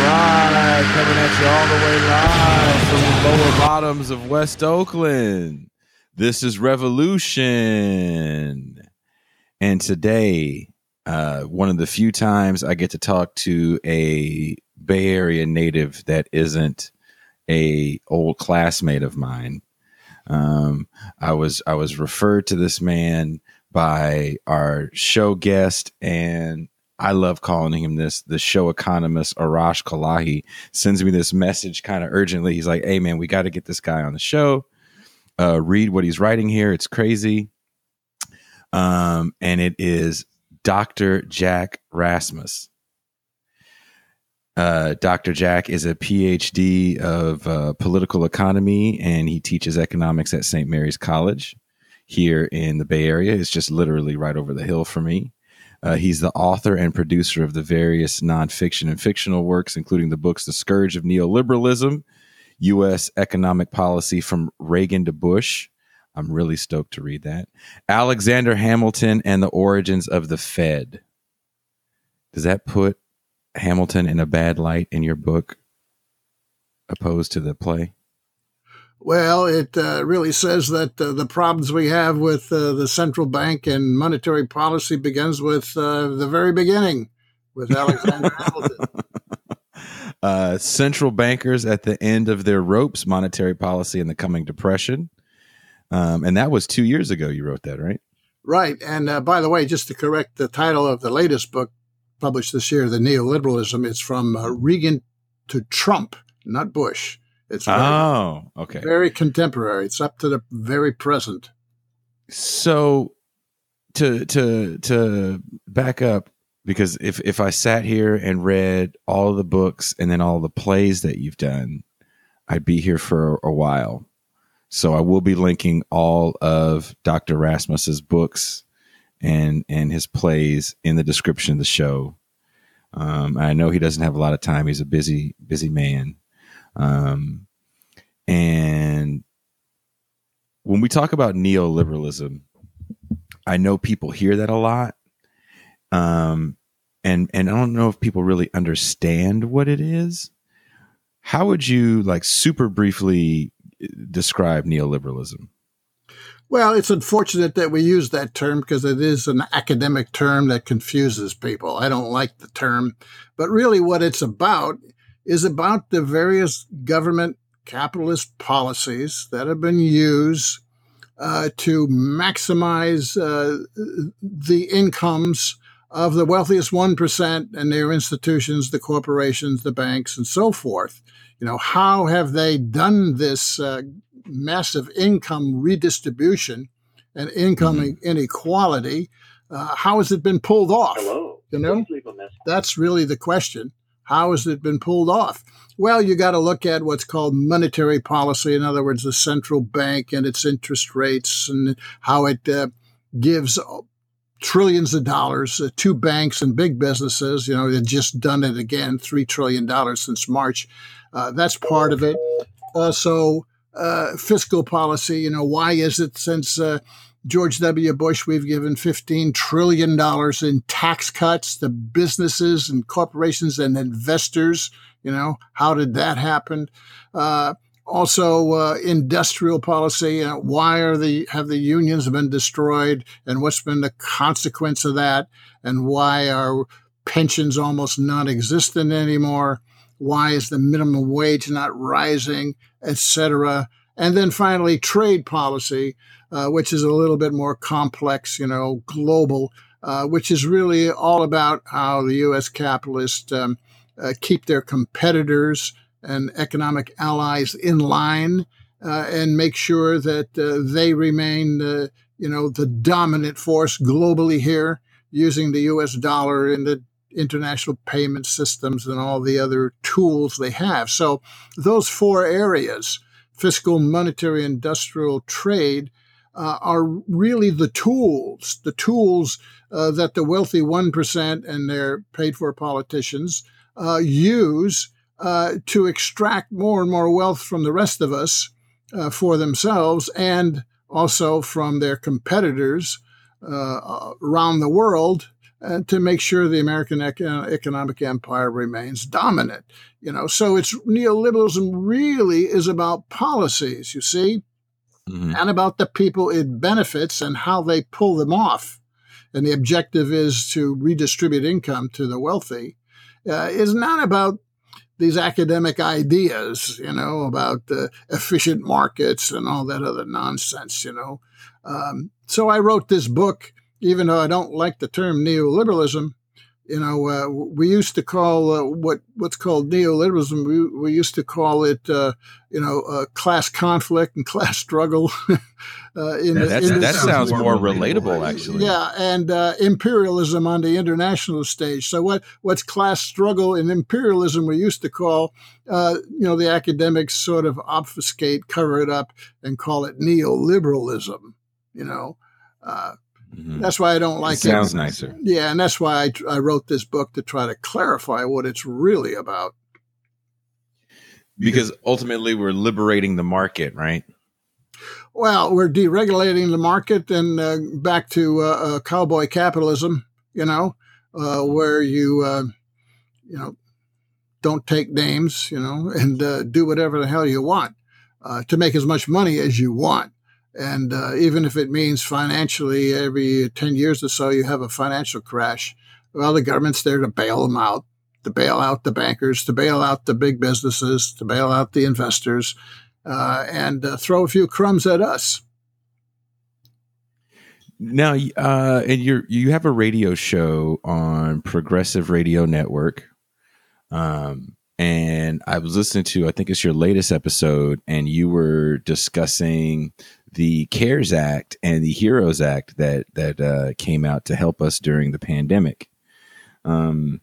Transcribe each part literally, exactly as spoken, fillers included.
right, coming at you all the way live from the lower bottoms of West Oakland. This is Revolution. And today, uh, one of the few times I get to talk to a Bay Area native that isn't a old classmate of mine. Um, I was I was referred to this man by our show guest, and I love calling him this, the show economist, Arash Kalahi, sends me this message kind of urgently. He's like, hey, man, we got to get this guy on the show. Uh, read what he's writing here. It's crazy. Um, and it is Doctor Jack Rasmus. Uh, Doctor Jack is a P H D of uh, political economy, and he teaches economics at Saint Mary's College here in the Bay Area. It's just literally right over the hill for me. Uh, he's the author and producer of the various nonfiction and fictional works, including the books The Scourge of Neoliberalism, U S Economic Policy from Reagan to Bush. I'm really stoked to read that. Alexander Hamilton and the Origins of the Fed. Does that put Hamilton in a bad light in your book, opposed to the play? Well, it uh, really says that uh, the problems we have with uh, the central bank and monetary policy begins with uh, the very beginning, with Alexander Hamilton. Uh, central bankers at the end of their ropes, monetary policy in the coming depression. Um, and that was two years ago you wrote that, right? Right. And uh, by the way, just to correct the title of the latest book published this year, The Neoliberalism, it's from uh, Reagan to Trump, not Bush. It's very, oh, okay. Very contemporary. It's up to the very present. So to to to back up, because if, if I sat here and read all of the books and then all the plays that you've done, I'd be here for a while. So I will be linking all of Doctor Rasmus's books and and his plays in the description of the show. Um, I know he doesn't have a lot of time. He's a busy, busy man. Um, and when we talk about neoliberalism, I know people hear that a lot. Um, and, and I don't know if people really understand what it is. How would you, like, super briefly describe neoliberalism? Well, it's unfortunate that we use that term because it is an academic term that confuses people. I don't like the term, but really what it's about is about the various government capitalist policies that have been used uh, to maximize uh, the incomes of the wealthiest one percent and their institutions, the corporations, the banks, and so forth. You know, how have they done this uh, massive income redistribution and income mm-hmm. inequality? Uh, how has it been pulled off? Hello. You know, that's really the question. How has it been pulled off? Well, you got to look at what's called monetary policy. In other words, the central bank and its interest rates and how it uh, gives trillions of dollars uh, to banks and big businesses. You know, they've just done it again, three trillion dollars since March. Uh, that's part of it. Also, uh, fiscal policy. You know, why is it since uh, George W. Bush, we've given fifteen trillion dollars in tax cuts to businesses and corporations and investors? You know, how did that happen? Uh, also, uh, industrial policy. You know, why are the have the unions been destroyed, and what's been the consequence of that? And why are pensions almost non-existent anymore? Why is the minimum wage not rising, et cetera? And then finally, trade policy, uh, which is a little bit more complex, you know, global, uh, which is really all about how the U S capitalists um, uh, keep their competitors and economic allies in line uh, and make sure that uh, they remain, uh, you know, the dominant force globally here, using the U S dollar in the international payment systems and all the other tools they have. So those four areas, fiscal, monetary, industrial, trade, uh, are really the tools, the tools uh, that the wealthy one percent and their paid-for politicians uh, use uh, to extract more and more wealth from the rest of us uh, for themselves and also from their competitors uh, around the world, uh, to make sure the American econ- economic empire remains dominant. You know, so it's neoliberalism really is about policies, you see, mm-hmm. and about the people it benefits and how they pull them off. And the objective is to redistribute income to the wealthy. Uh, it's not about these academic ideas, you know, about uh, efficient markets and all that other nonsense, you know. Um, so I wrote this book, even though I don't like the term neoliberalism. You know, uh, we used to call uh, what what's called neoliberalism. We, we used to call it, uh, you know, uh, class conflict and class struggle. uh, in yeah, the, that's, in that sounds the, more relatable, actually. Yeah, and uh, imperialism on the international stage. So what what's class struggle and imperialism we used to call, uh, you know, the academics sort of obfuscate, cover it up, and call it neoliberalism. You know. Uh, Mm-hmm. That's why I don't like it. Sounds it. nicer. Yeah, and that's why I, I wrote this book, to try to clarify what it's really about. Because ultimately we're liberating the market, right? Well, we're deregulating the market and uh, back to uh, uh, cowboy capitalism, you know, uh, where you, uh, you know, don't take names, you know, and uh, do whatever the hell you want uh, to make as much money as you want. And uh, even if it means financially, every ten years or so, you have a financial crash, well, the government's there to bail them out, to bail out the bankers, to bail out the big businesses, to bail out the investors, uh, and uh, throw a few crumbs at us. Now, uh, and you you have a radio show on Progressive Radio Network. Um, and I was listening to, I think it's your latest episode, and you were discussing the CARES Act and the HEROES Act that that uh, came out to help us during the pandemic. Um,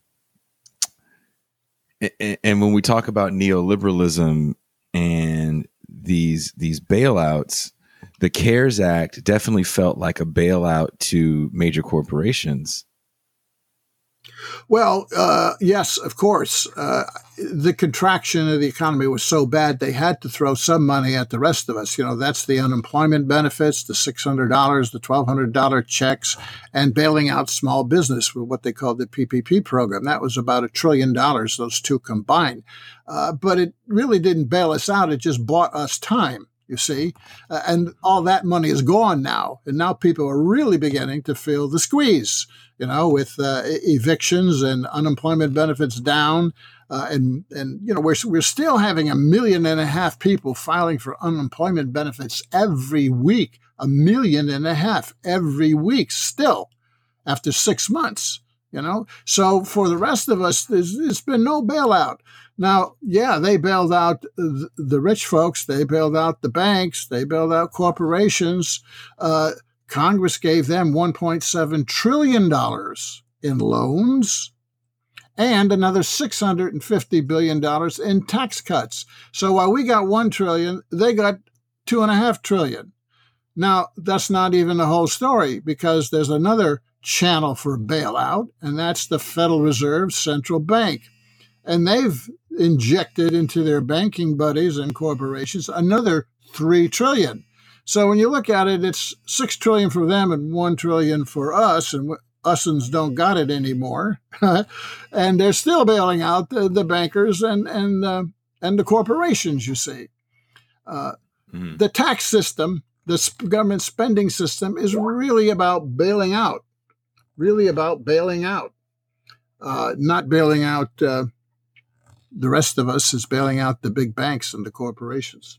and, and when we talk about neoliberalism and these these bailouts, the CARES Act definitely felt like a bailout to major corporations. Well, uh, yes, of course. Uh, the contraction of the economy was so bad they had to throw some money at the rest of us. You know, that's the unemployment benefits, the six hundred dollars, the twelve hundred dollars checks, and bailing out small business with what they called the P P P program. That was about a trillion dollars, those two combined. Uh, but it really didn't bail us out. It just bought us time. You see, uh, and all that money is gone now. And now people are really beginning to feel the squeeze, you know, with uh, evictions and unemployment benefits down. Uh, and, and, you know, we're, we're still having a million and a half people filing for unemployment benefits every week, a million and a half every week still after six months, you know. So for the rest of us, there's, there's been no bailout. Now, yeah, they bailed out the rich folks. They bailed out the banks. They bailed out corporations. Uh, Congress gave them one point seven trillion dollars in loans and another six hundred fifty billion dollars in tax cuts. So while we got one trillion dollars, they got two and a half trillion dollars. Now, that's not even the whole story, because there's another channel for bailout, and that's the Federal Reserve Central Bank. And they've injected into their banking buddies and corporations another three trillion dollars. So when you look at it, it's six trillion dollars for them and one trillion dollars for us, and us'uns don't got it anymore. And they're still bailing out the, the bankers and and uh, and the corporations, you see. Uh, mm. The tax system, the sp- government spending system is really about bailing out, really about bailing out, uh, not bailing out uh, the rest of us, is bailing out the big banks and the corporations.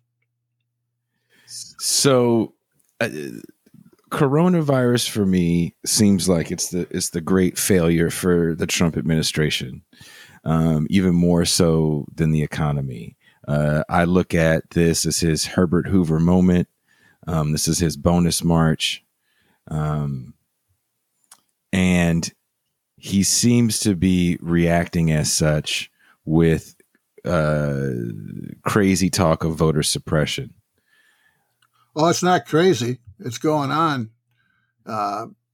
So uh, coronavirus for me seems like it's the it's the great failure for the Trump administration, um, even more so than the economy. Uh, I look at this as his Herbert Hoover moment. Um, this is his bonus march. Um, and he seems to be reacting as such with uh, crazy talk of voter suppression. Oh, it's not crazy. It's going on. Uh,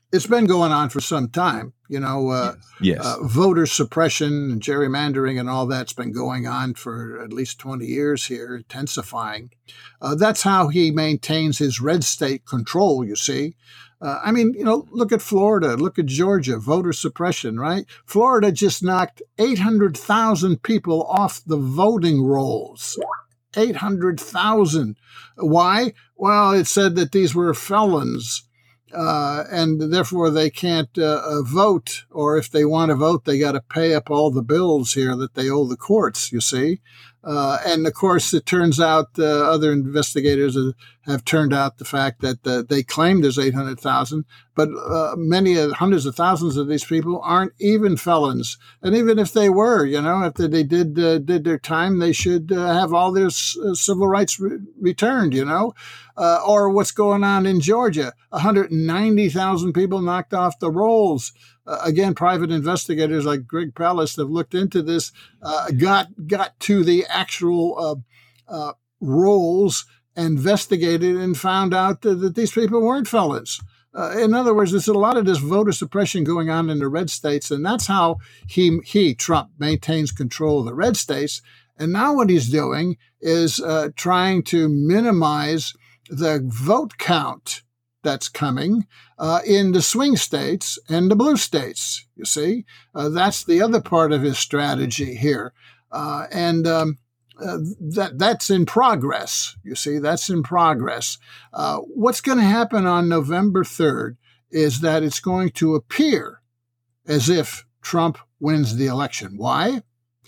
it's been going on for some time. You know, uh, yes. yes. Uh, voter suppression and gerrymandering and all that's been going on for at least twenty years here, intensifying. Uh, that's how he maintains his red state control, you see. Uh, I mean, you know, look at Florida, look at Georgia, voter suppression, right? Florida just knocked eight hundred thousand people off the voting rolls. eight hundred thousand. Why? Well, it said that these were felons. Uh, and therefore they can't uh, uh, vote, or if they want to vote, they got to pay up all the bills here that they owe the courts, you see. Uh, and of course, it turns out uh, other investigators have turned out the fact that uh, they claim there's eight hundred thousand, but uh, many uh, hundreds of thousands of these people aren't even felons. And even if they were, you know, if they did uh, did their time, they should uh, have all their uh, civil rights re- returned, you know. Uh, or what's going on in Georgia, one hundred ninety thousand people knocked off the rolls. Uh, again, private investigators like Greg Palast have looked into this, uh, got got to the actual uh, uh, rolls, investigated, and found out that, that these people weren't felons. Uh, in other words, there's a lot of this voter suppression going on in the red states, and that's how he, he Trump, maintains control of the red states. And now what he's doing is uh, trying to minimize the vote count that's coming uh, in the swing states and the blue states, you see. Uh, that's the other part of his strategy here. Uh, and um, uh, that that's in progress, you see. That's in progress. Uh, what's going to happen on November third is that it's going to appear as if Trump wins the election. Why?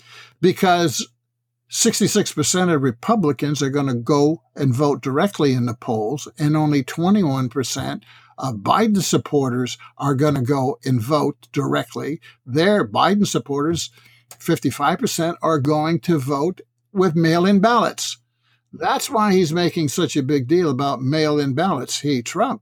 Because sixty-six percent of Republicans are going to go and vote directly in the polls, and only twenty-one percent of Biden supporters are going to go and vote directly. Their Biden supporters, fifty-five percent, are going to vote with mail-in ballots. That's why he's making such a big deal about mail-in ballots, he, Trump.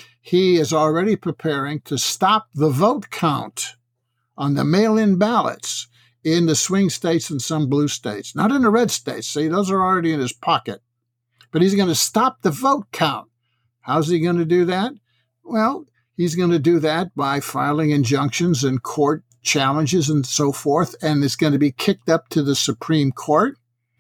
He is already preparing to stop the vote count on the mail-in ballots in the swing states and some blue states, not in the red states. See, those are already in his pocket. But he's going to stop the vote count. How's he going to do that? Well, he's going to do that by filing injunctions and court challenges and so forth, and it's going to be kicked up to the Supreme Court.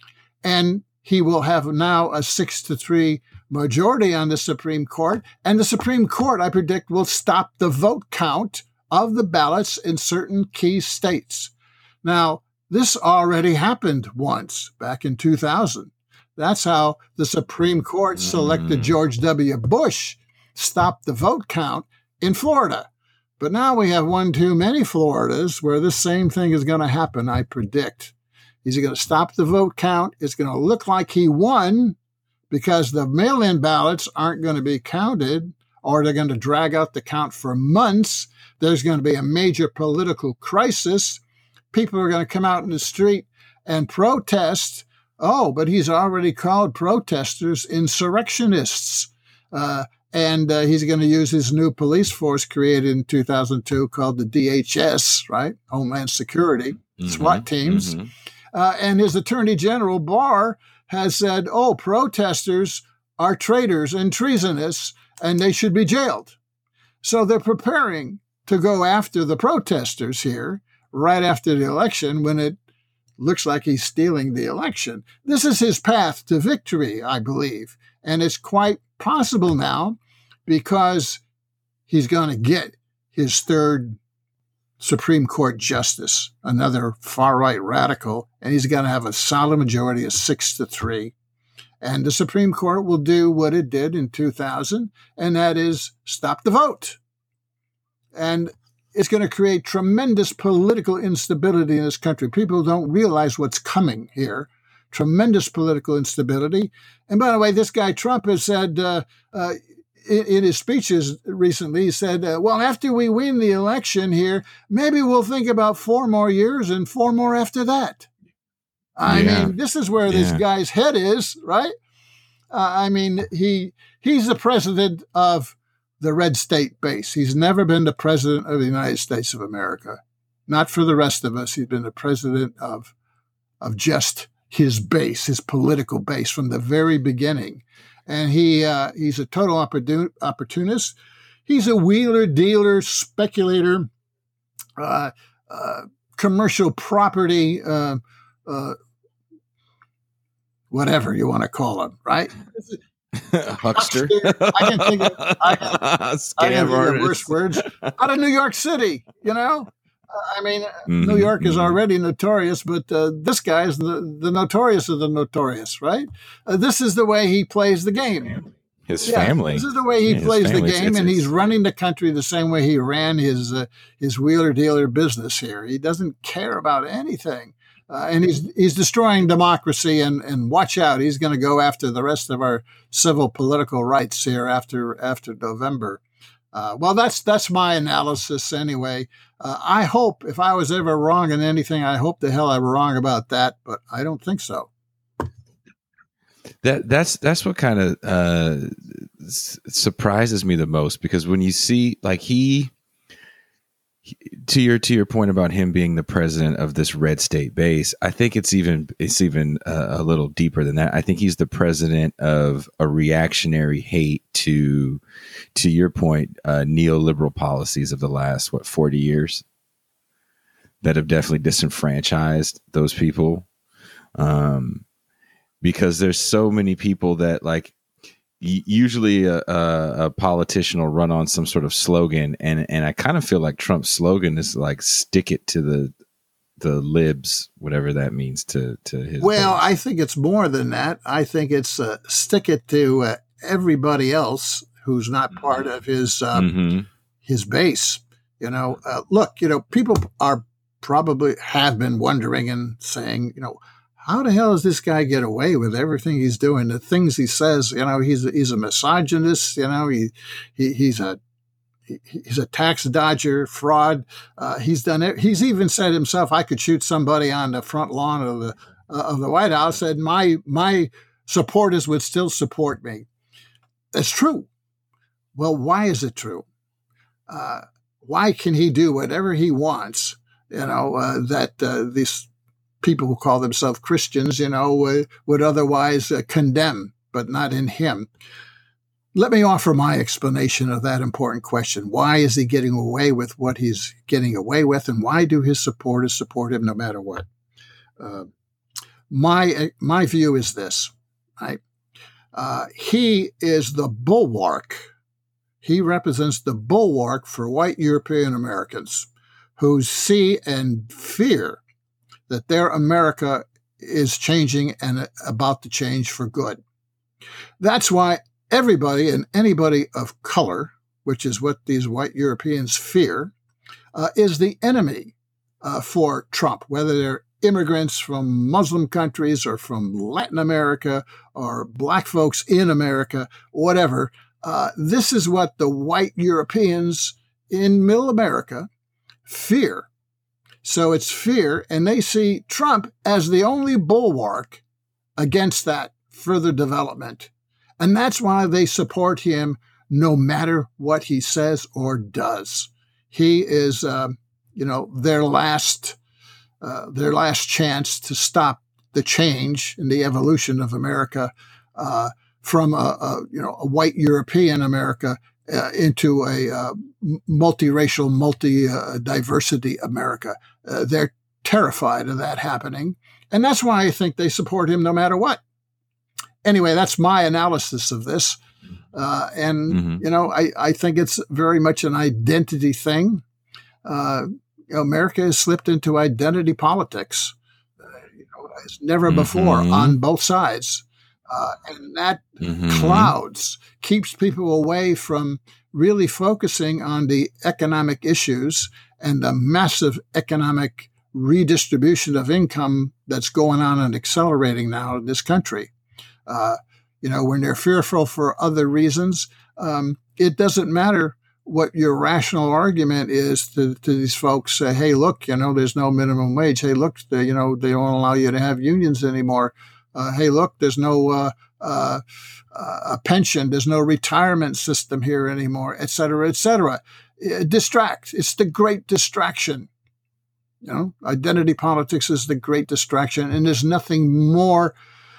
And he will have now a six to three majority on the Supreme Court. And the Supreme Court, I predict, will stop the vote count of the ballots in certain key states. Now, this already happened once back in two thousand. That's how the Supreme Court selected George W. Bush, stopped the vote count in Florida. But now we have one too many Floridas where this same thing is going to happen, I predict. He's going to stop the vote count. It's going to look like he won because the mail-in ballots aren't going to be counted, or they're going to drag out the count for months. There's going to be a major political crisis. People are going to come out in the street and protest. Oh, but he's already called protesters insurrectionists. Uh, and uh, he's going to use his new police force created in two thousand two called the D H S, right? Homeland Security, mm-hmm, SWAT teams. Mm-hmm. Uh, and his Attorney General, Barr, has said, oh, protesters are traitors and treasonous, and they should be jailed. So they're preparing to go after the protesters here right after the election when it looks like he's stealing the election. This is his path to victory, I believe. And it's quite possible now because he's going to get his third Supreme Court justice, another far-right radical, and he's going to have a solid majority of six to three. And the Supreme Court will do what it did in two thousand, and that is stop the vote. And it's going to create tremendous political instability in this country. People don't realize what's coming here. Tremendous political instability. And by the way, this guy Trump has said uh, uh, in, in his speeches recently, he said, uh, well, after we win the election here, maybe we'll think about four more years and four more after that. I yeah. mean, this is where yeah. this guy's head is, right? Uh, I mean, he he's the president of the red state base. He's never been the president of the United States of America. Not for the rest of us. He's been the president of, of just his base, his political base from the very beginning. And he uh, he's a total opportun- opportunist. he's a wheeler, dealer, speculator, uh, uh, commercial property, uh, uh, whatever you want to call him, right? Huckster. I can think of, I can, Scam I can think of artist. worse words. Out of New York City, you know? Uh, I mean, Mm-hmm, New York is mm-hmm. already notorious, but uh, this guy is the, the notorious of the notorious, right? Uh, this is the way he plays the game. His Yeah, family. This is the way he Yeah, his plays the family. game, It's- and he's it's- running the country the same way he ran his uh, his wheeler dealer business here. He doesn't care about anything, uh, and he's he's destroying democracy. And, and watch out, he's going to go after the rest of our civil political rights here after after November. Uh, well, that's that's my analysis anyway. Uh, I hope if I was ever wrong in anything, I hope the hell I'm wrong about that, but I don't think so. That that's that's what kind of uh, s- surprises me the most, because when you see like he, he to your to your point about him being the president of this red state base, I think it's even it's even uh, a little deeper than that. I think he's the president of a reactionary hate to to your point uh, neoliberal policies of the last what forty years that have definitely disenfranchised those people. Um, because there's so many people that like y- usually a, a, a politician will run on some sort of slogan. And, and I kind of feel like Trump's slogan is like, stick it to the, the libs, whatever that means to, to his. Well, base. I think it's more than that. I think it's uh, stick it to uh, everybody else who's not part of his, uh, mm-hmm. his base. You know, uh, look, you know, people are probably have been wondering and saying, you know, how the hell does this guy get away with everything he's doing? The things he says, you know, he's he's a misogynist. You know, he, he he's a he, he's a tax dodger, fraud. Uh, he's done it. He's even said himself, "I could shoot somebody on the front lawn of the uh, of the White House, and my my supporters would still support me." That's true. Well, why is it true? Uh, why can he do whatever he wants? You know, uh, that uh, these people who call themselves Christians, you know, uh, would otherwise uh, condemn, but not in him. Let me offer my explanation of that important question. Why is he getting away with what he's getting away with, and why do his supporters support him no matter what? Uh, my my view is this, right? Uh, he is the bulwark. He represents the bulwark for white European Americans who see and fear that their America is changing and about to change for good. That's why everybody and anybody of color, which is what these white Europeans fear, uh, is the enemy uh, for Trump, whether they're immigrants from Muslim countries or from Latin America or black folks in America, whatever. Uh, this is what the white Europeans in middle America fear. So it's fear, and they see Trump as the only bulwark against that further development. And that's why they support him no matter what he says or does. He is, uh, you know, their last, uh, their last chance to stop the change in the evolution of America uh, from a, a, you know, a white European America Uh, into a uh, multiracial, multi-diversity uh, America. Uh, they're terrified of that happening. And that's why I think they support him no matter what. Anyway, that's my analysis of this. Uh, and, mm-hmm. you know, I, I think it's very much an identity thing. Uh, you know, America has slipped into identity politics. Uh, you know, as never mm-hmm. before on both sides. Uh, and that mm-hmm. clouds, keeps people away from really focusing on the economic issues and the massive economic redistribution of income that's going on and accelerating now in this country. Uh, you know, when they're fearful for other reasons, um, it doesn't matter what your rational argument is to, to these folks. Say, hey, look, you know, there's no minimum wage. Hey, look, they, you know, they don't allow you to have unions anymore. Uh, hey, look, there's no uh, uh, uh, a pension. There's no retirement system here anymore, et cetera, et cetera. It distracts. It's the great distraction. You know, identity politics is the great distraction, and there's nothing more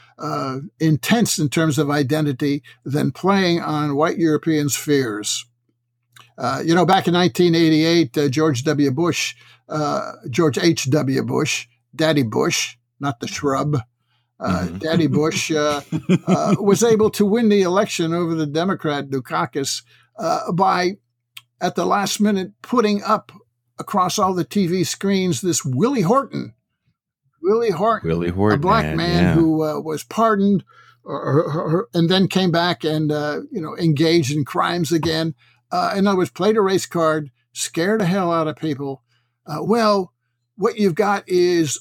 uh, intense in terms of identity than playing on white Europeans' fears. Uh, you know, back in nineteen eighty-eight, uh, George W. Bush, uh, George H W. Bush, Daddy Bush, not the shrub, uh, mm-hmm. Daddy Bush uh, uh, was able to win the election over the Democrat Dukakis uh, by, at the last minute, putting up across all the T V screens this Willie Horton. Willie Horton, Willie Horton, a black man, man yeah. who uh, was pardoned or, or, or, and then came back and, uh, you know, engaged in crimes again. Uh, in other words, played a race card, scared the hell out of people. Uh, well, what you've got is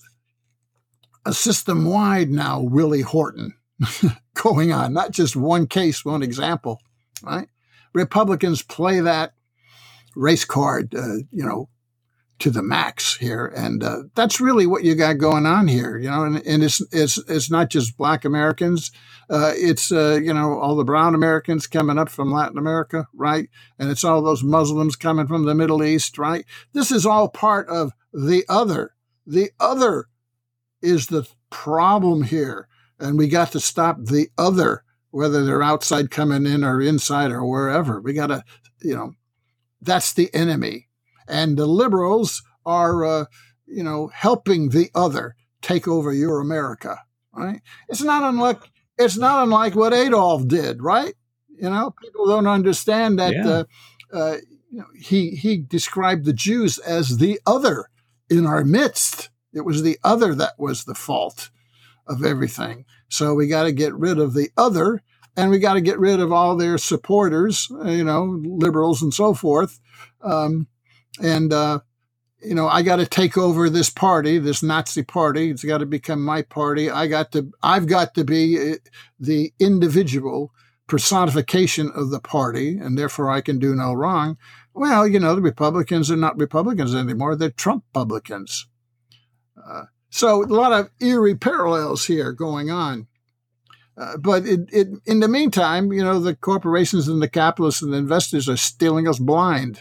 a system-wide now Willie Horton going on, not just one case, one example, right? Republicans play that race card, uh, you know, to the max here. And uh, that's really what you got going on here, you know, and, and it's, it's, it's not just black Americans. Uh, it's, uh, you know, all the brown Americans coming up from Latin America, right? And it's all those Muslims coming from the Middle East, right? This is all part of the other. The other is the problem here. And we got to stop the other, whether they're outside coming in or inside or wherever. We got to, you know, that's the enemy. And the liberals are, uh, you know, helping the other take over your America, right? It's not unlike it's not unlike what Adolf did, right? You know, people don't understand that. Yeah. Uh, uh, you know, he he described the Jews as the other in our midst. It was the other that was the fault of everything. So we got to get rid of the other, and we got to get rid of all their supporters, you know, liberals and so forth. Um, And, uh, you know, I got to take over this party, this Nazi party. It's got to become my party. I got to, I've got to be the individual personification of the party, and therefore I can do no wrong. Well, you know, the Republicans are not Republicans anymore. They're Trump-publicans. Uh, so a lot of eerie parallels here going on. Uh, but it, it, in the meantime, you know, the corporations and the capitalists and the investors are stealing us blind.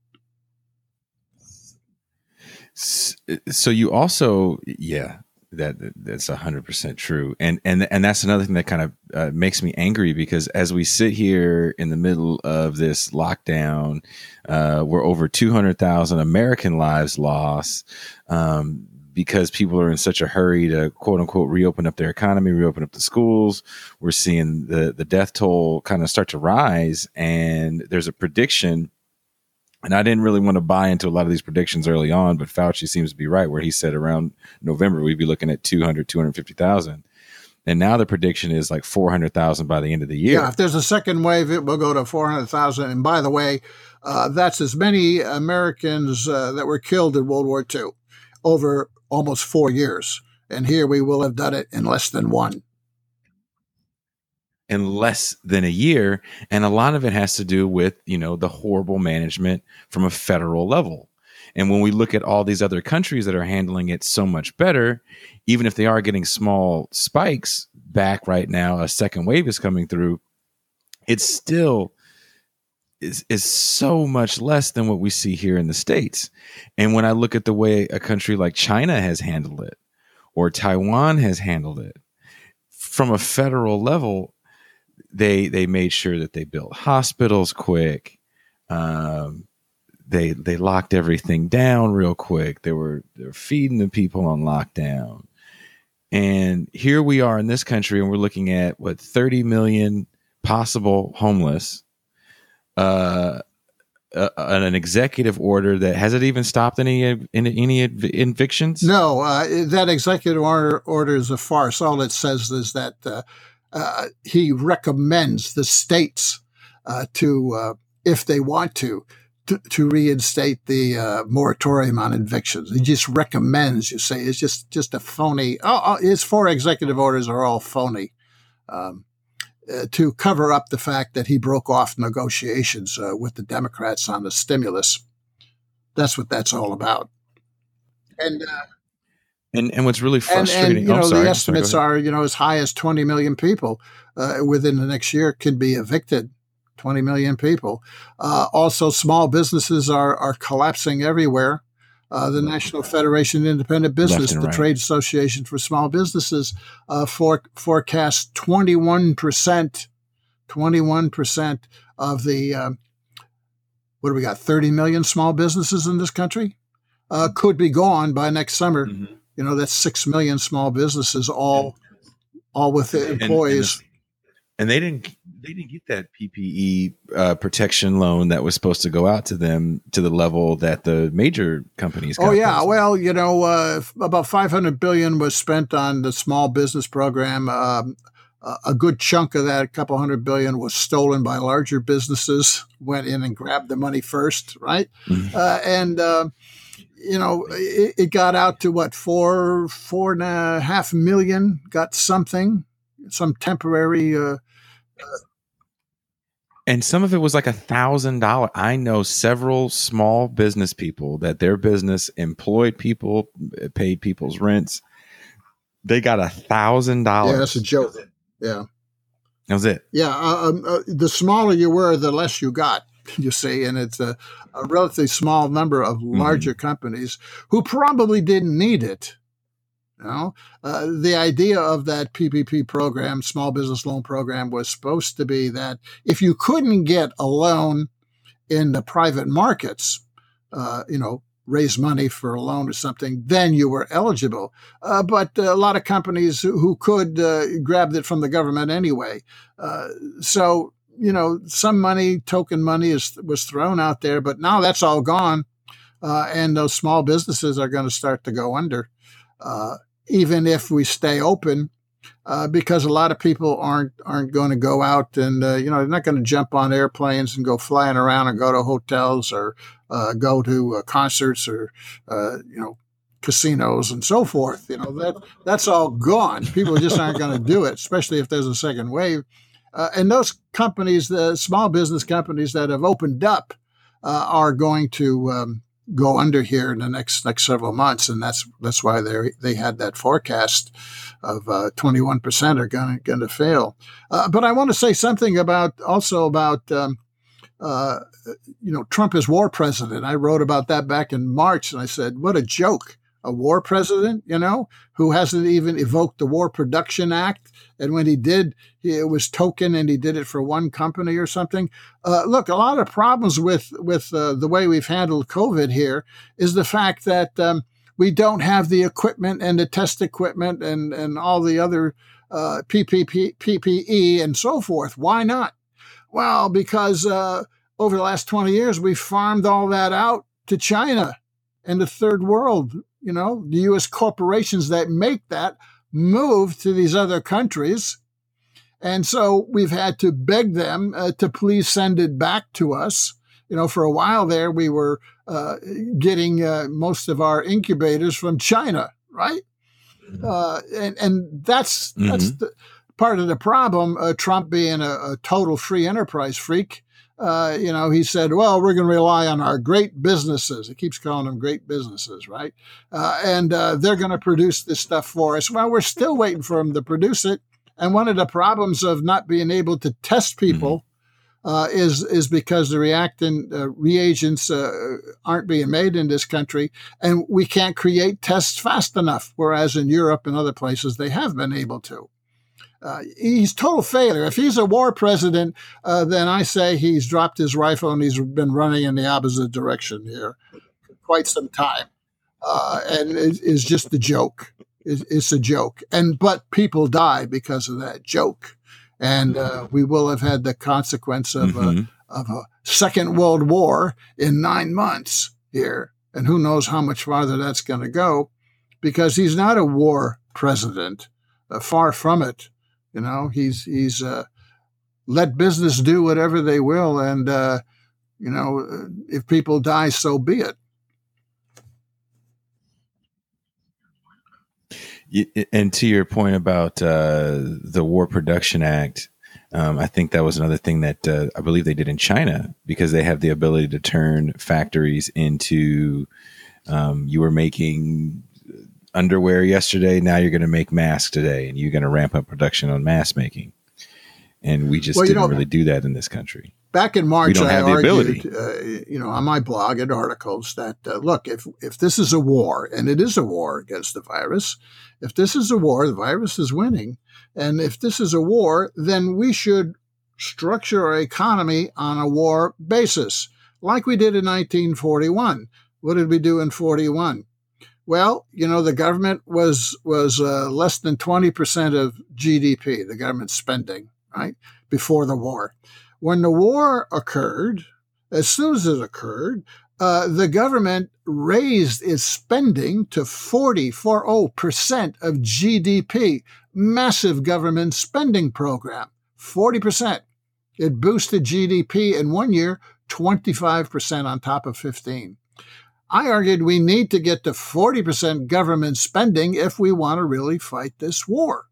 So you also, yeah, that that's a hundred percent true. And, and, and that's another thing that kind of uh, makes me angry, because as we sit here in the middle of this lockdown, uh, we're over two hundred thousand American lives lost, um, because people are in such a hurry to quote unquote reopen up their economy, reopen up the schools. We're seeing the, the death toll kind of start to rise, and there's a prediction. And I didn't really want to buy into a lot of these predictions early on, but Fauci seems to be right, where he said around November, we'd be looking at two hundred, two hundred fifty thousand. And now the prediction is like four hundred thousand by the end of the year. Yeah, if there's a second wave, it will go to four hundred thousand. And by the way, uh, that's as many Americans uh, that were killed in World War Two over almost four years. And here we will have done it in less than one. In less than a year. And a lot of it has to do with, you know, the horrible management from a federal level. And when we look at all these other countries that are handling it so much better, even if they are getting small spikes back right now, a second wave is coming through, it's still is, is so much less than what we see here in the States. And when I look at the way a country like China has handled it, or Taiwan has handled it from a federal level, They they made sure that they built hospitals quick. Um, they they locked everything down real quick. They were they're feeding the people on lockdown. And here we are in this country, and we're looking at what thirty million possible homeless. Uh, uh, an executive order that has it even stopped any any, any evictions? No, uh, that executive order order is a farce. All it says is that. Uh, Uh, he recommends the states uh, to, uh, if they want to, to, to reinstate the uh, moratorium on evictions. He just recommends. You say it's just just a phony. Oh, oh, his four executive orders are all phony um, uh, to cover up the fact that he broke off negotiations uh, with the Democrats on the stimulus. That's what that's all about. And. Uh, And and what's really frustrating, and, and you know, oh, sorry, the estimates sorry, are, you know, as high as twenty million people uh, within the next year could be evicted. twenty million people. Uh, also, small businesses are are collapsing everywhere. Uh, the National Federation of Independent Business, the right. Trade Association for Small Businesses, uh, for, forecasts twenty-one percent, twenty-one percent of the uh, what do we got? thirty million small businesses in this country, uh, could be gone by next summer. Mm-hmm. You know, that's six million small businesses, all, all with the employees. And, and, and they didn't, they didn't get that P P E uh, protection loan that was supposed to go out to them to the level that the major companies got. Oh yeah, those. Well, you know, uh, about five hundred billion was spent on the small business program. Um, a good chunk of that, a couple hundred billion, was stolen by larger businesses. Went in and grabbed the money first, right? Mm-hmm. Uh, and uh, you know, it, it got out to what four, four and a half million. Got something, some temporary. Uh, And some of it was like a thousand dollars. I know several small business people that their business employed people, paid people's rents. They got a thousand dollars. Yeah, that's a joke. Yeah, that was it. Yeah, uh, um, uh, the smaller you were, the less you got. You see, and it's a, a relatively small number of larger mm-hmm. companies who probably didn't need it. You know, uh, the idea of that P P P program, small business loan program, was supposed to be that if you couldn't get a loan in the private markets, uh, you know, raise money for a loan or something, then you were eligible. Uh, but a lot of companies who, who could uh, grabbed it from the government anyway. Uh, so, you know, some money, token money is, was thrown out there, but now that's all gone. Uh, and those small businesses are going to start to go under. Uh, even if we stay open, uh, because a lot of people aren't aren't going to go out and, uh, you know, they're not going to jump on airplanes and go flying around and go to hotels or uh, go to uh, concerts or, uh, you know, casinos and so forth. You know, that that's all gone. People just aren't going to do it, especially if there's a second wave. Uh, and those companies, the small business companies that have opened up, uh, are going to um, go under here in the next next several months, and that's that's why they they had that forecast of uh, twenty-one percent are going going to fail. Uh, but I want to say something about also about um, uh, you know, Trump is war president. I wrote about that back in March, and I said, what a joke. A war president, you know, who hasn't even evoked the War Production Act. And when he did, it was token and he did it for one company or something. Uh, look, a lot of problems with, with uh, the way we've handled COVID here is the fact that um, we don't have the equipment and the test equipment and, and all the other uh, P P P, P P E and so forth. Why not? Well, because uh, over the last twenty years, we farmed all that out to China and the third world. You know, the U S corporations that make that move to these other countries. And so we've had to beg them uh, to please send it back to us. You know, for a while there, we were uh, getting uh, most of our incubators from China, right? Uh, and, and that's, mm-hmm. that's the, part of the problem. Uh, Trump being a, a total free enterprise freak. Uh, you know, he said, well, we're going to rely on our great businesses. He keeps calling them great businesses, right? Uh, and uh, they're going to produce this stuff for us. Well, we're still waiting for them to produce it. And one of the problems of not being able to test people mm-hmm. uh, is is because the reactant uh, reagents uh, aren't being made in this country, and we can't create tests fast enough, whereas in Europe and other places they have been able to. Uh, he's total failure. If he's a war president, uh, then I say he's dropped his rifle and he's been running in the opposite direction here for quite some time. Uh, and it, it's just a joke. It, it's a joke. And but people die because of that joke. And uh, we will have had the consequence of, mm-hmm. a, of a second world war in nine months here. And who knows how much farther that's going to go, because he's not a war president. Uh, far from it. You know, he's he's uh, let business do whatever they will, and uh, you know, if people die, so be it. And to your point about uh, the War Production Act, um, I think that was another thing that uh, I believe they did in China, because they have the ability to turn factories into. Um, you were making underwear yesterday, now you're going to make masks today, and you're going to ramp up production on mask making. And we just well, didn't know, really do that in this country. Back in March, I argued, uh, you know, on my blog and articles that, uh, look, if, if this is a war, and it is a war against the virus, if this is a war, the virus is winning. And if this is a war, then we should structure our economy on a war basis. like we did in nineteen forty-one. What did we do in forty-one? Well, you know, the government was was uh, less than twenty percent of G D P, the government spending, right, before the war. When the war occurred, as soon as it occurred, uh, the government raised its spending to forty percent of G D P. Massive government spending program, forty percent. It boosted G D P in one year, twenty-five percent on top of fifteen. I argued we need to get to forty percent government spending if we want to really fight this war.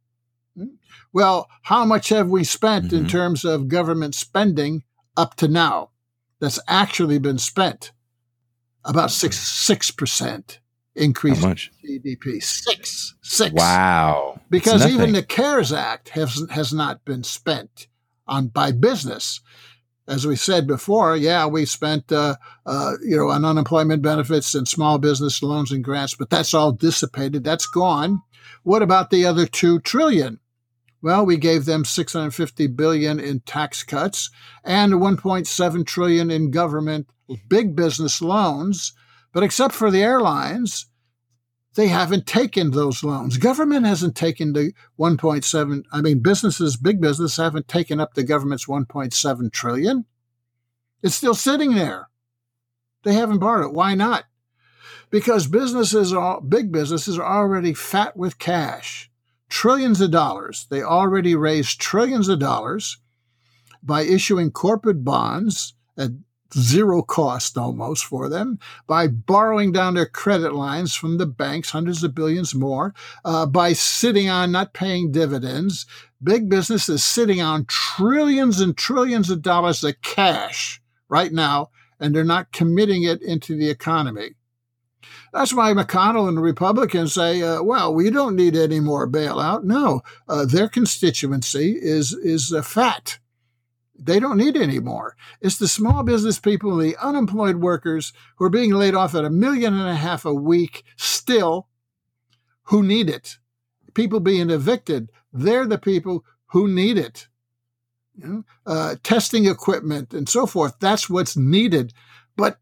Well, how much have we spent mm-hmm. in terms of government spending up to now that's actually been spent? About six six percent increase in G D P. Six. Six. Wow. Because even the CARES Act has, has not been spent on by business. As we said before, yeah, we spent, uh, uh, you know, on unemployment benefits and small business loans and grants, but that's all dissipated. That's gone. What about the other two trillion? Well, we gave them six hundred fifty billion in tax cuts and one point seven trillion in government big business loans. But except for the airlines, they haven't taken those loans. Government hasn't taken the one point seven. I mean, businesses, big business, haven't taken up the government's one point seven trillion. It's still sitting there. They haven't borrowed it. Why not? Because businesses, are, big businesses, are already fat with cash, trillions of dollars. They already raised trillions of dollars by issuing corporate bonds at zero cost almost for them, by borrowing down their credit lines from the banks, hundreds of billions more, uh, by sitting on not paying dividends. Big business is sitting on trillions and trillions of dollars of cash right now, and they're not committing it into the economy. That's why McConnell and the Republicans say, uh, well, we don't need any more bailout. No, uh, their constituency is, is uh, fat. They don't need any more. It's the small business people and the unemployed workers who are being laid off at a million and a half a week still who need it. People being evicted, they're the people who need it. You know, uh, testing equipment and so forth, that's what's needed. But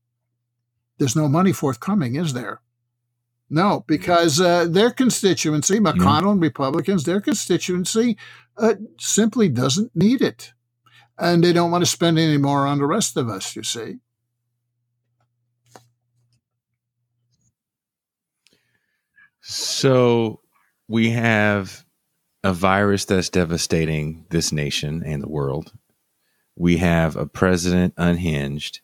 there's no money forthcoming, is there? No, because uh, their constituency, McConnell and Republicans, their constituency uh, simply doesn't need it. And they don't want to spend any more on the rest of us, you see. So we have a virus that's devastating this nation and the world. We have a president unhinged.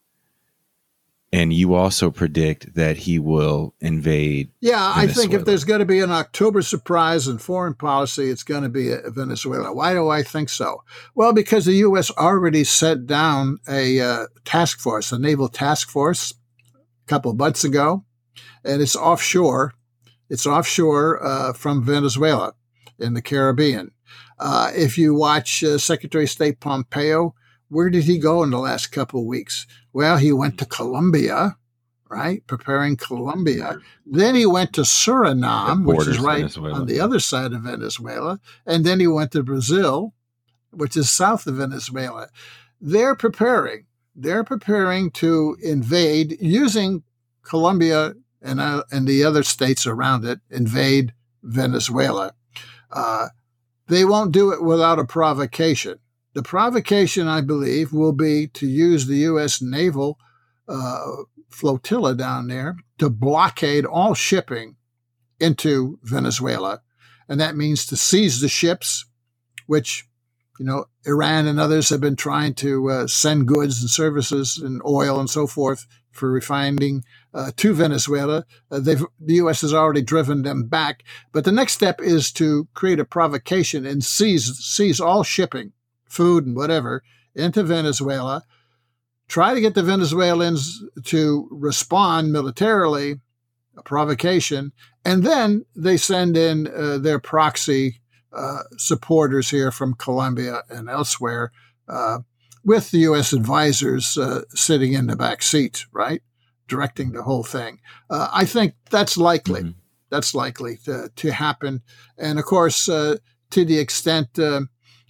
And you also predict that he will invade Yeah, Venezuela. I think if there's going to be an October surprise in foreign policy, it's going to be Venezuela. Why do I think so? Well, because the U S already set down a uh, task force, a naval task force, a couple of months ago, and it's offshore. It's offshore uh, from Venezuela in the Caribbean. Uh, if you watch uh, Secretary of State Pompeo, where did he go in the last couple of weeks? Well, he went to Colombia, right? Preparing Colombia. Then he went to Suriname, which is right Venezuela. On the other side of Venezuela. And then he went to Brazil, which is south of Venezuela. They're preparing. They're preparing to invade using Colombia and, uh, and the other states around it, invade Venezuela. Uh, they won't do it without a provocation. The provocation, I believe, will be to use the U S naval uh, flotilla down there to blockade all shipping into Venezuela. And that means to seize the ships, which, you know, Iran and others have been trying to uh, send goods and services and oil and so forth for refining uh, to Venezuela. Uh, they've, the U S has already driven them back. But the next step is to create a provocation and seize seize all shipping, food and whatever, into Venezuela, try to get the Venezuelans to respond militarily, a provocation, and then they send in uh, their proxy uh, supporters here from Colombia and elsewhere uh, with the U S advisors uh, sitting in the back seat, right, directing the whole thing. Uh, I think that's likely. Mm-hmm. That's likely to, to happen. And, of course, uh, to the extent uh,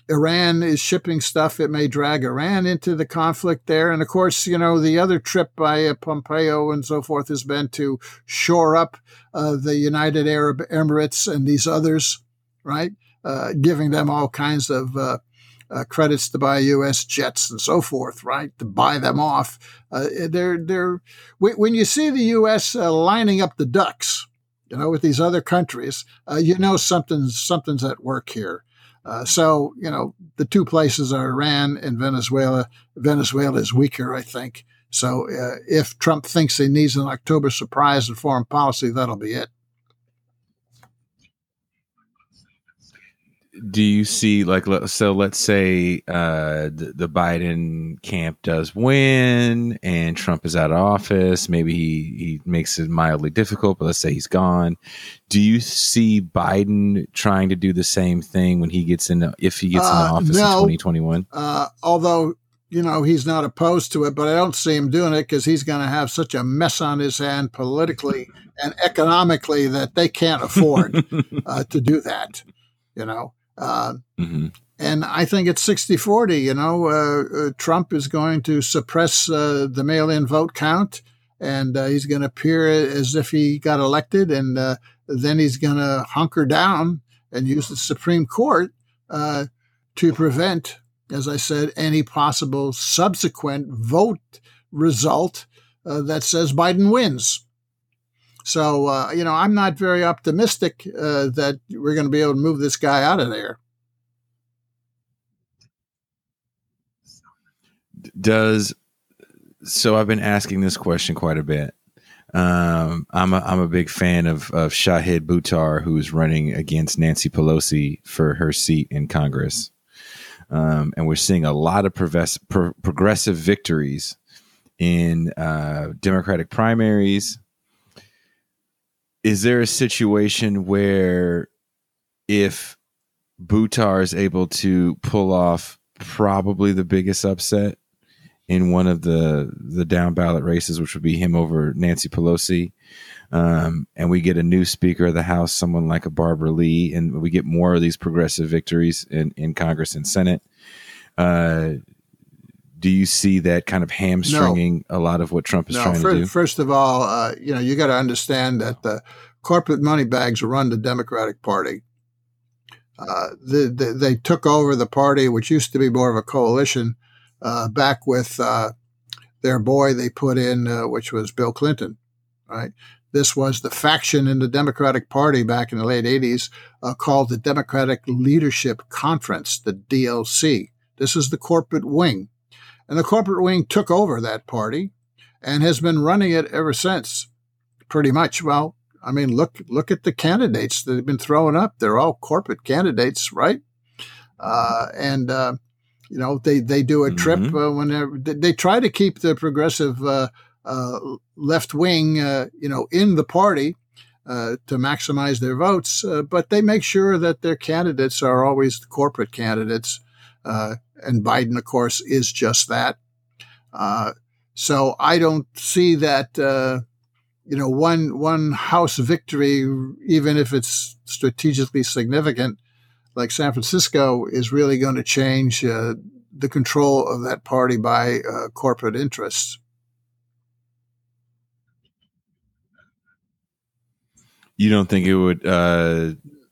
Iran is shipping stuff. It may drag Iran into the conflict there. And of course, you know, the other trip by uh, Pompeo and so forth has been to shore up uh, the United Arab Emirates and these others, right? Uh, giving them all kinds of uh, uh, credits to buy U S jets and so forth, right? To buy them off. Uh, they're, they're, when you see the U S uh, lining up the ducks, you know, with these other countries, uh, you know something's, something's at work here. Uh, so, you know, the two places are Iran and Venezuela. Venezuela is weaker, I think. So uh, if Trump thinks he needs an October surprise in foreign policy, that'll be it. Do you see, like, so let's say uh, the, the Biden camp does win and Trump is out of office. Maybe he, he makes it mildly difficult, but let's say he's gone. Do you see Biden trying to do the same thing when he gets in, if he gets uh, in office no, in twenty twenty-one? Uh, although, you know, he's not opposed to it, but I don't see him doing it because he's going to have such a mess on his hand politically and economically that they can't afford uh, to do that, you know. Uh, mm-hmm. And I think it's sixty forty, you know, uh, uh, Trump is going to suppress uh, the mail-in vote count, and uh, he's going to appear as if he got elected, and uh, then he's going to hunker down and use the Supreme Court uh, to prevent, as I said, any possible subsequent vote result uh, that says Biden wins. So, uh, you know, I'm not very optimistic uh, that we're going to be able to move this guy out of there. Does so I've been asking this question quite a bit. Um, I'm a, I'm a big fan of, of Shahid Buttar, who's running against Nancy Pelosi for her seat in Congress. Um, and we're seeing a lot of progress, pro- progressive victories in uh, Democratic primaries. Is there a situation where if Buttar is able to pull off probably the biggest upset in one of the, the down ballot races, which would be him over Nancy Pelosi, um, and we get a new Speaker of the House, someone like a Barbara Lee, and we get more of these progressive victories in, in Congress and Senate, uh, do you see that kind of hamstringing no. a lot of what Trump is no, trying for, to do? First of all, uh, you know, you got to understand that the corporate money bags run the Democratic Party. Uh, the, the, they took over the party, which used to be more of a coalition, uh, back with uh, their boy they put in, uh, which was Bill Clinton, right? This was the faction in the Democratic Party back in the late eighties uh, called the Democratic Leadership Conference, the D L C. This is the corporate wing. And the corporate wing took over that party and has been running it ever since, pretty much. Well, I mean, look look at the candidates that have been thrown up. They're all corporate candidates, right? Uh, and, uh, you know, they, they do a trip mm-hmm. uh, whenever they, they try to keep the progressive uh, uh, left wing, uh, you know, in the party uh, to maximize their votes. Uh, but they make sure that their candidates are always the corporate candidates. Uh, and Biden, of course, is just that. Uh, so I don't see that, uh, you know, one one House victory, even if it's strategically significant, like San Francisco, is really going to change uh, the control of that party by uh, corporate interests. You don't think it would... Uh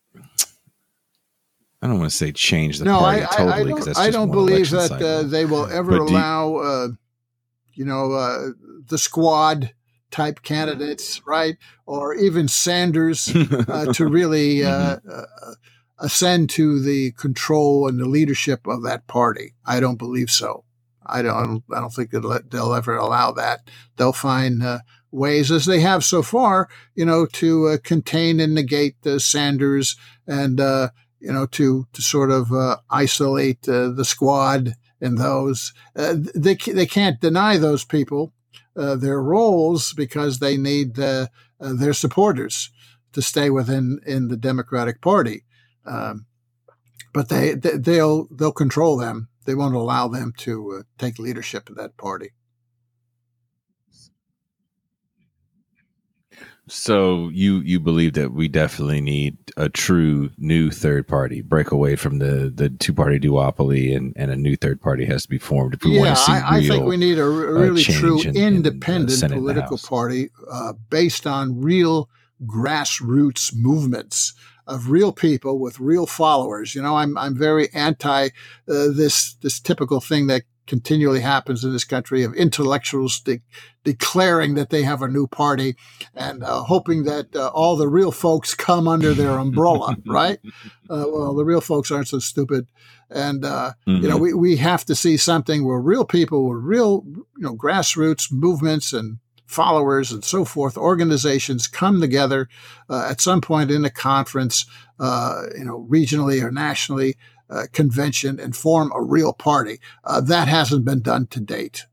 I don't want to say change the no, party I, totally because that's I just don't one believe election that cycle. Uh, they will ever But do you- allow, uh, you know, uh, the squad type candidates, right, or even Sanders uh, to really uh, Mhm. uh, ascend to the control and the leadership of that party. I don't believe so. I don't. I don't think they'll, they'll ever allow that. They'll find uh, ways, as they have so far, you know, to uh, contain and negate uh, Sanders and. Uh, you know, to, to sort of uh, isolate uh, the squad and those. Uh, they they can't deny those people uh, their roles because they need uh, uh, their supporters to stay within in the Democratic Party. Um, but they, they they'll they'll control them. They won't allow them to uh, take leadership of that party. So you you believe that we definitely need a true new third party, break away from the, the two party duopoly, and, and a new third party has to be formed if we Yeah, want to see I, I real think we need a, r- a really uh, true change in, in independent the Senate and the political House. party uh, based on real grassroots movements of real people with real followers. You know, I'm I'm very anti uh, this this typical thing that continually happens in this country of intellectuals de- declaring that they have a new party and uh, hoping that uh, all the real folks come under their umbrella, right? Uh, well, the real folks aren't so stupid. And, uh, mm-hmm. you know, we, we have to see something where real people with real, you know, grassroots movements and followers and so forth, organizations come together uh, at some point in a conference, uh, you know, regionally or nationally, uh, convention, and form a real party. Uh, that hasn't been done to date.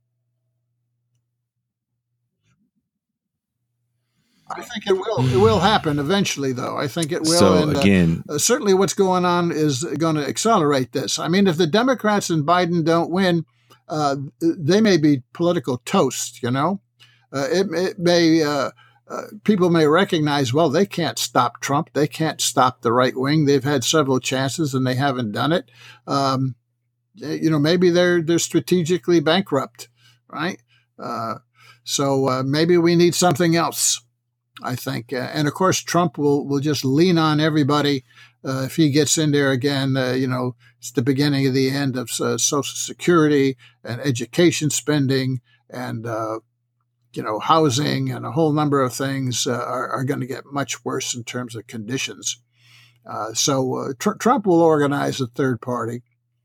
I think it will. It will happen eventually, though. I think it will. So and, again, uh, uh, certainly, what's going on is going to accelerate this. I mean, if the Democrats and Biden don't win, uh, they may be political toast. You know, uh, it, it may. Uh, uh, people may recognize, well, they can't stop Trump. They can't stop the right wing. They've had several chances and they haven't done it. Um, you know, maybe they're they're strategically bankrupt, right? Uh, so uh, maybe we need something else. I think. Uh, and of course, Trump will, will just lean on everybody. Uh, if he gets in there again, uh, you know, it's the beginning of the end of uh, Social Security and education spending and, uh, you know, housing and a whole number of things uh, are, are going to get much worse in terms of conditions. Uh, so uh, tr- Trump will organize a third party.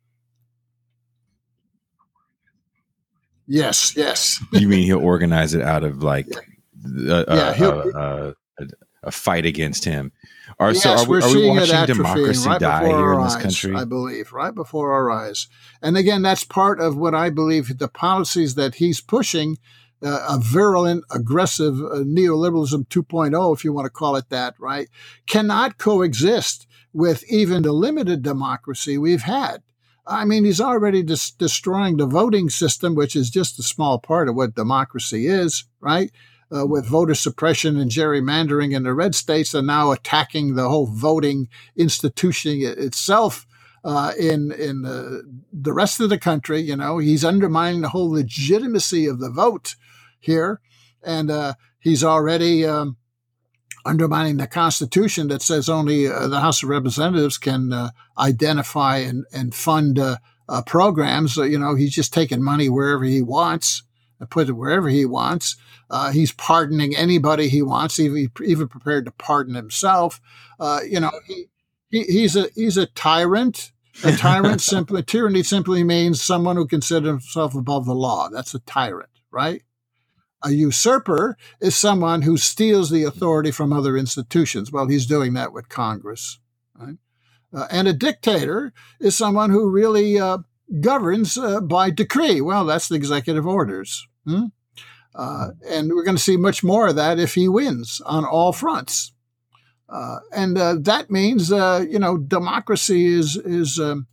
Yes, yes. You mean he'll organize it out of like... Yeah. Uh, yeah, uh, uh, uh, a fight against him. Are, yes, so are we, we're are we seeing watching it democracy right die here in this eyes, country? I believe, right before our eyes. And again, that's part of what I believe the policies that he's pushing, uh, a virulent, aggressive uh, neoliberalism two point oh, if you want to call it that, right, cannot coexist with even the limited democracy we've had. I mean, he's already dis- destroying the voting system, which is just a small part of what democracy is, right? Uh, with voter suppression and gerrymandering in the red states, and now attacking the whole voting institution itself uh, in in the, the rest of the country. You know, he's undermining the whole legitimacy of the vote here, and uh, he's already um, undermining the Constitution that says only uh, the House of Representatives can uh, identify and and fund uh, uh, programs. So, you know, he's just taking money wherever he wants and put it wherever he wants. Uh, he's pardoning anybody he wants, even even prepared to pardon himself. Uh, you know, he, he he's a he's a tyrant. A tyrant simply tyranny simply means someone who considers himself above the law. That's a tyrant, right? A usurper is someone who steals the authority from other institutions. Well, he's doing that with Congress, right? Uh, and a dictator is someone who really uh, governs uh, by decree. Well, that's the executive orders. Hmm? Uh, and we're going to see much more of that if he wins on all fronts. Uh, and uh, that means, uh, you know, democracy is is um,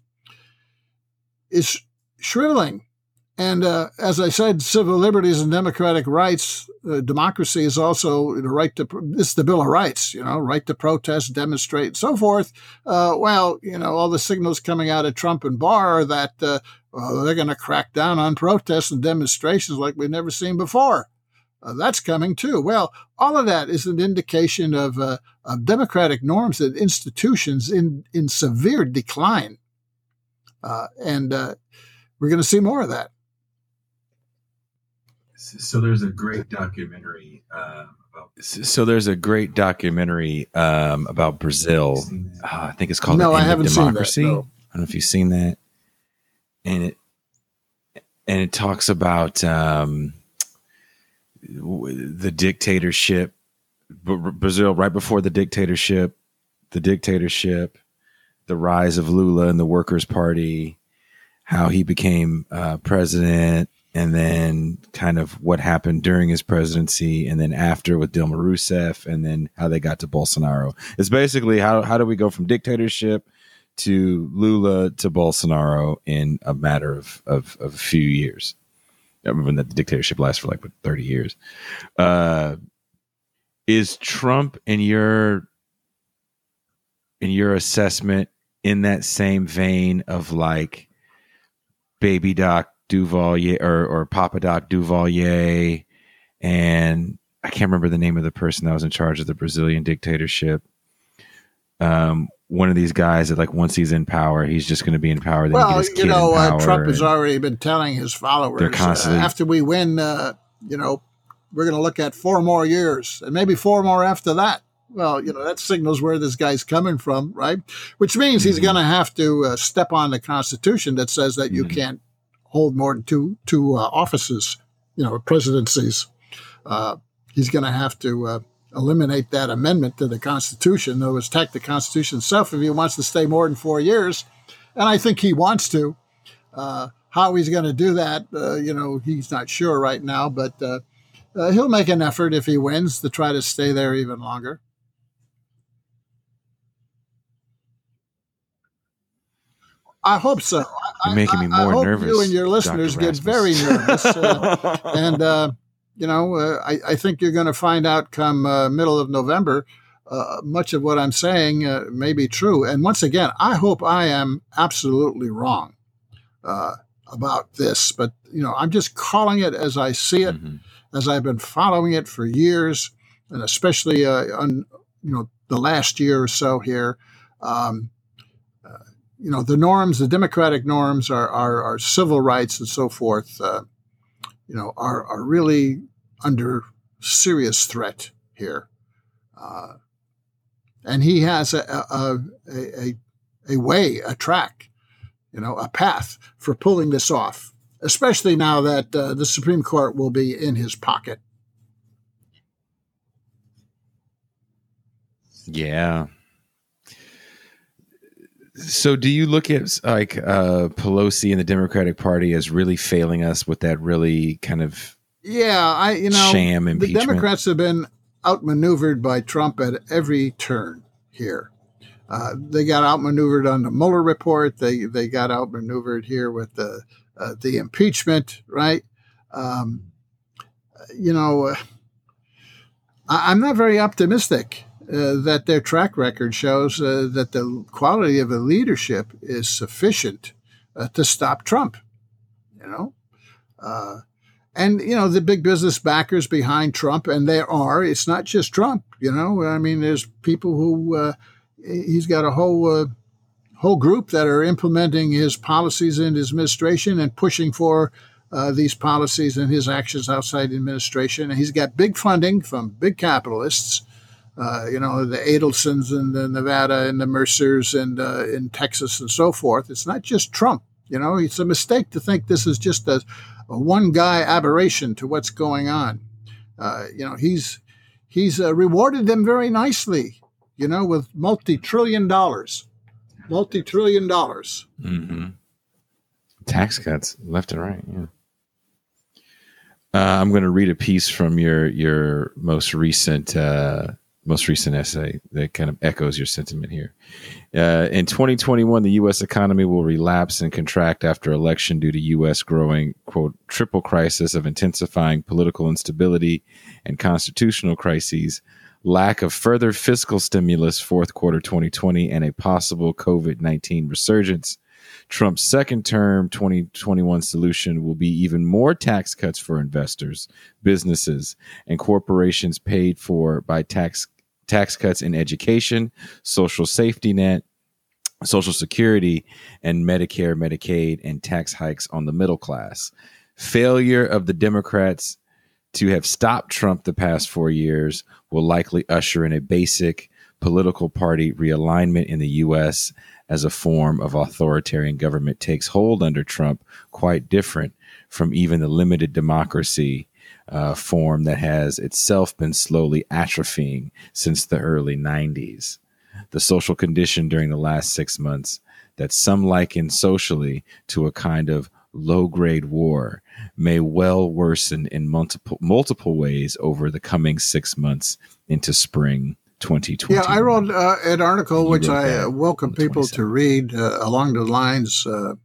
is shriveling. And uh, as I said, civil liberties and democratic rights, uh, democracy is also the right to, this is the Bill of Rights, you know, right to protest, demonstrate, and so forth. Uh, well, you know, all the signals coming out of Trump and Barr are that uh, well, they're going to crack down on protests and demonstrations like we've never seen before. Uh, that's coming too. Well, all of that is an indication of, uh, of democratic norms and institutions in, in severe decline. Uh, and uh, we're going to see more of that. So there's a great documentary. Uh, about so there's a great documentary um, about Brazil. Uh, I think it's called No, The End I haven't of Democracy. seen that. No. I don't know if you've seen that. And it and it talks about um, the dictatorship, Brazil right before the dictatorship, the dictatorship, the rise of Lula and the Workers' Party, how he became uh, president. And then kind of what happened during his presidency and then after with Dilma Rousseff and then how they got to Bolsonaro. It's basically how, how do we go from dictatorship to Lula to Bolsonaro in a matter of, of, of a few years. I remember that the dictatorship lasts for like what, thirty years. Uh, is Trump in your in your assessment in that same vein of like Baby Doc Duvalier or, or Papa Doc Duvalier, and I can't remember the name of the person that was in charge of the Brazilian dictatorship. Um, one of these guys that, like, once he's in power, he's just going to be in power. Then well, he you know, uh, Trump has already been telling his followers they're constantly, uh, after we win, uh, you know, we're going to look at four more years and maybe four more after that. Well, you know, that signals where this guy's coming from, right? Which means he's mm-hmm. going to have to uh, step on the Constitution that says that you mm-hmm. can't hold more than two two uh, offices, you know, presidencies. Uh, he's going to have to uh, eliminate that amendment to the Constitution. In other words, attack the Constitution itself if he wants to stay more than four years. And I think he wants to. Uh, how he's going to do that, uh, you know, he's not sure right now, but uh, uh, he'll make an effort if he wins to try to stay there even longer. I hope so. You're making me more I, I hope nervous. You and your listeners get very nervous, uh, and uh, you know, uh, I, I think you're going to find out come uh, middle of November. Uh, much of what I'm saying uh, may be true, and once again, I hope I am absolutely wrong uh, about this. But you know, I'm just calling it as I see it, mm-hmm. as I've been following it for years, and especially uh, on you know the last year or so here. Um, You know, the norms, the democratic norms, our, our, our civil rights and so forth, uh, you know, are, are really under serious threat here. Uh, and he has a, a, a, a way, a track, you know, a path for pulling this off, especially now that uh, the Supreme Court will be in his pocket. Yeah. So do you look at like uh, Pelosi and the Democratic Party as really failing us with that really kind of yeah, I you know sham impeachment? The Democrats have been outmaneuvered by Trump at every turn here. Uh, they got outmaneuvered on the Mueller report. They they got outmaneuvered here with the uh, the impeachment, right? Um, you know, uh, I, I'm not very optimistic. Uh, that their track record shows uh, that the quality of the leadership is sufficient uh, to stop Trump, you know. Uh, and, you know, the big business backers behind Trump, and there are, it's not just Trump, you know. I mean, there's people who, uh, he's got a whole uh, whole group that are implementing his policies in his administration and pushing for uh, these policies and his actions outside the administration. And he's got big funding from big capitalists. Uh, you know, the Adelsons and the Nevada and the Mercers and uh, in Texas and so forth. It's not just Trump. You know, it's a mistake to think this is just a, a one-guy aberration to what's going on. Uh, you know, he's he's uh, rewarded them very nicely, you know, with multi-trillion dollars, multi-trillion dollars. Mm-hmm. Tax cuts left and right, yeah. Uh, I'm going to read a piece from your your most recent uh most recent essay that kind of echoes your sentiment here. Uh, in twenty twenty-one, the U S economy will relapse and contract after election due to U S growing, quote, triple crisis of intensifying political instability and constitutional crises, lack of further fiscal stimulus fourth quarter twenty twenty, and a possible COVID nineteen resurgence. Trump's second term twenty twenty-one solution will be even more tax cuts for investors, businesses, and corporations paid for by tax tax cuts in education, social safety net, Social Security, and Medicare, Medicaid, and tax hikes on the middle class. Failure of the Democrats to have stopped Trump the past four years will likely usher in a basic political party realignment in the U S as a form of authoritarian government takes hold under Trump, quite different from even the limited democracy uh, form that has itself been slowly atrophying since the early nineties. The social condition during the last six months that some liken socially to a kind of low-grade war may well worsen in multiple multiple ways over the coming six months into spring twenty twenty. Yeah, I wrote uh, an article which I uh, welcome people to read uh, along the lines, uh,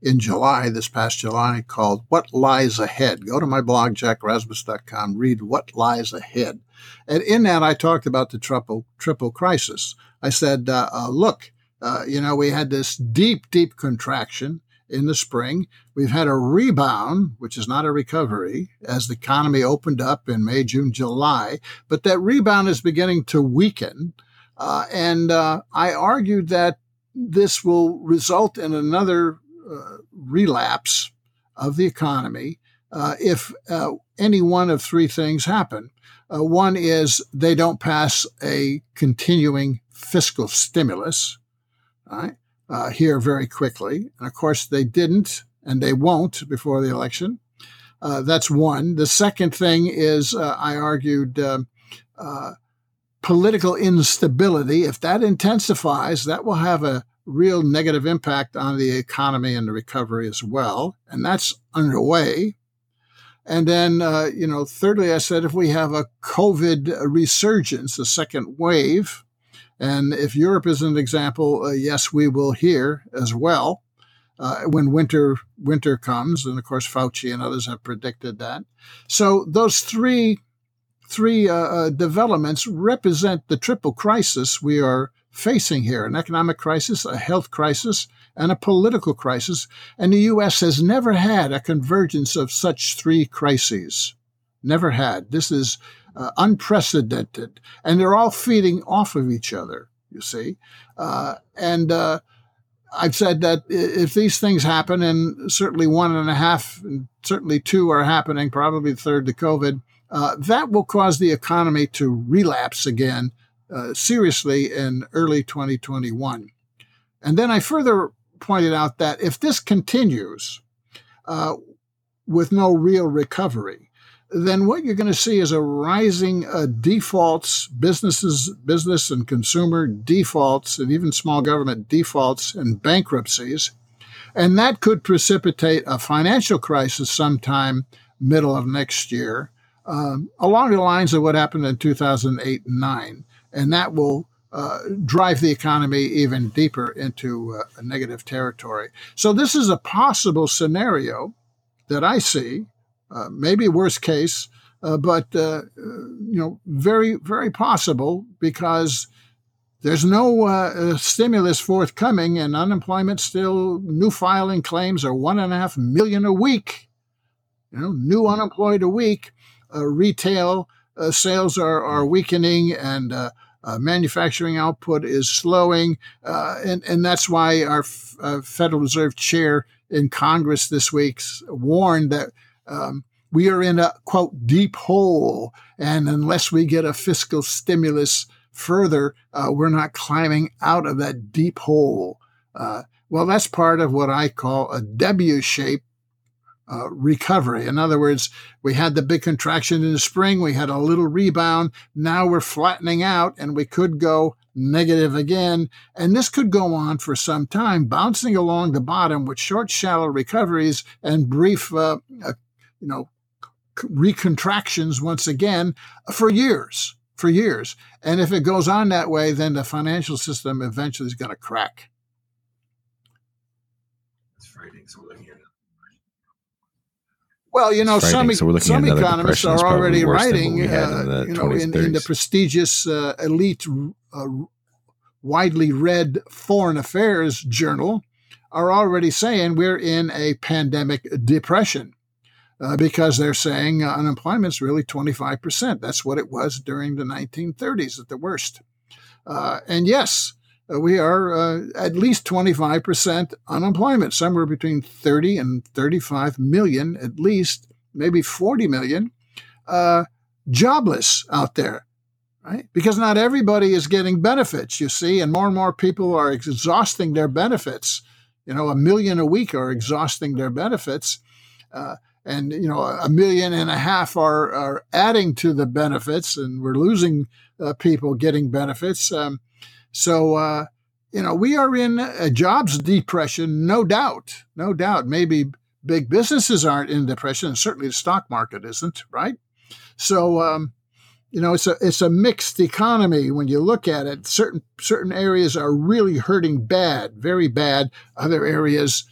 in July, this past July, called What Lies Ahead. Go to my blog, jack rasmus dot com, read What Lies Ahead. And in that, I talked about the triple, triple crisis. I said, uh, uh, look, uh, you know, we had this deep, deep contraction in the spring. We've had a rebound, which is not a recovery, as the economy opened up in May, June, July. But that rebound is beginning to weaken. Uh, and uh, I argued that this will result in another uh, relapse of the economy uh, if uh, any one of three things happen. Uh, one is they don't pass a continuing fiscal stimulus, right, uh, here very quickly. And of course, they didn't, and they won't before the election. Uh, that's one. The second thing is, uh, I argued, uh, uh, political instability. If that intensifies, that will have a real negative impact on the economy and the recovery as well. And that's underway. And then, uh, you know, thirdly, I said if we have a COVID resurgence, a second wave, and if Europe is an example, uh, yes, we will here as well uh, when winter winter comes. And of course, Fauci and others have predicted that. So those three three uh, uh, developments represent the triple crisis we are facing here: an economic crisis, a health crisis, and a political crisis. And the U S has never had a convergence of such three crises. Never had. This is uh, unprecedented. And they're all feeding off of each other, you see. Uh, and uh, I've said that if these things happen, and certainly one and a half, and certainly two are happening, probably the third to COVID, uh, that will cause the economy to relapse again uh, seriously in early twenty twenty-one. And then I further pointed out that if this continues uh, with no real recovery, then what you're going to see is a rising uh, defaults, businesses, business and consumer defaults, and even small government defaults and bankruptcies. And that could precipitate a financial crisis sometime middle of next year, um, along the lines of what happened in two thousand eight and nine. And that will Uh, drive the economy even deeper into uh, a negative territory. So this is a possible scenario that I see, uh, maybe worst case, uh, but uh, you know, very, very possible, because there's no uh, stimulus forthcoming, and unemployment still, new filing claims are one and a half million a week. You know, new unemployed a week. Uh, retail uh, sales are are weakening, and uh, Uh, manufacturing output is slowing, uh, and, and that's why our f- uh, Federal Reserve chair in Congress this week warned that um, we are in a, quote, deep hole, and unless we get a fiscal stimulus further, uh, we're not climbing out of that deep hole. Uh, well, that's part of what I call a W-shaped Uh, recovery. In other words, we had the big contraction in the spring. We had a little rebound. Now we're flattening out, and we could go negative again. And this could go on for some time, bouncing along the bottom with short, shallow recoveries and brief, uh, uh, you know, recontractions once again for years, for years. And if it goes on that way, then the financial system eventually is going to crack. That's frightening. So we're looking at Well, you know, some, so some economists are already writing, uh, you know, in, in the prestigious uh, elite, uh, widely read Foreign Affairs journal, are already saying we're in a pandemic depression uh, because they're saying uh, unemployment's really twenty-five percent. That's what it was during the nineteen thirties at the worst. Uh, and yes, we are uh, at least twenty-five percent unemployment, somewhere between thirty and thirty-five million, at least, maybe forty million, uh, jobless out there, right? Because not everybody is getting benefits, you see, and more and more people are exhausting their benefits. You know, a million a week are exhausting their benefits. Uh, and, you know, a million and a half are, are adding to the benefits, and we're losing uh, people getting benefits. Um, So, uh, you know, we are in a jobs depression, no doubt, no doubt. Maybe big businesses aren't in depression, and certainly the stock market isn't, right? So, um, you know, it's a it's a mixed economy when you look at it. Certain certain areas are really hurting bad, very bad. Other areas,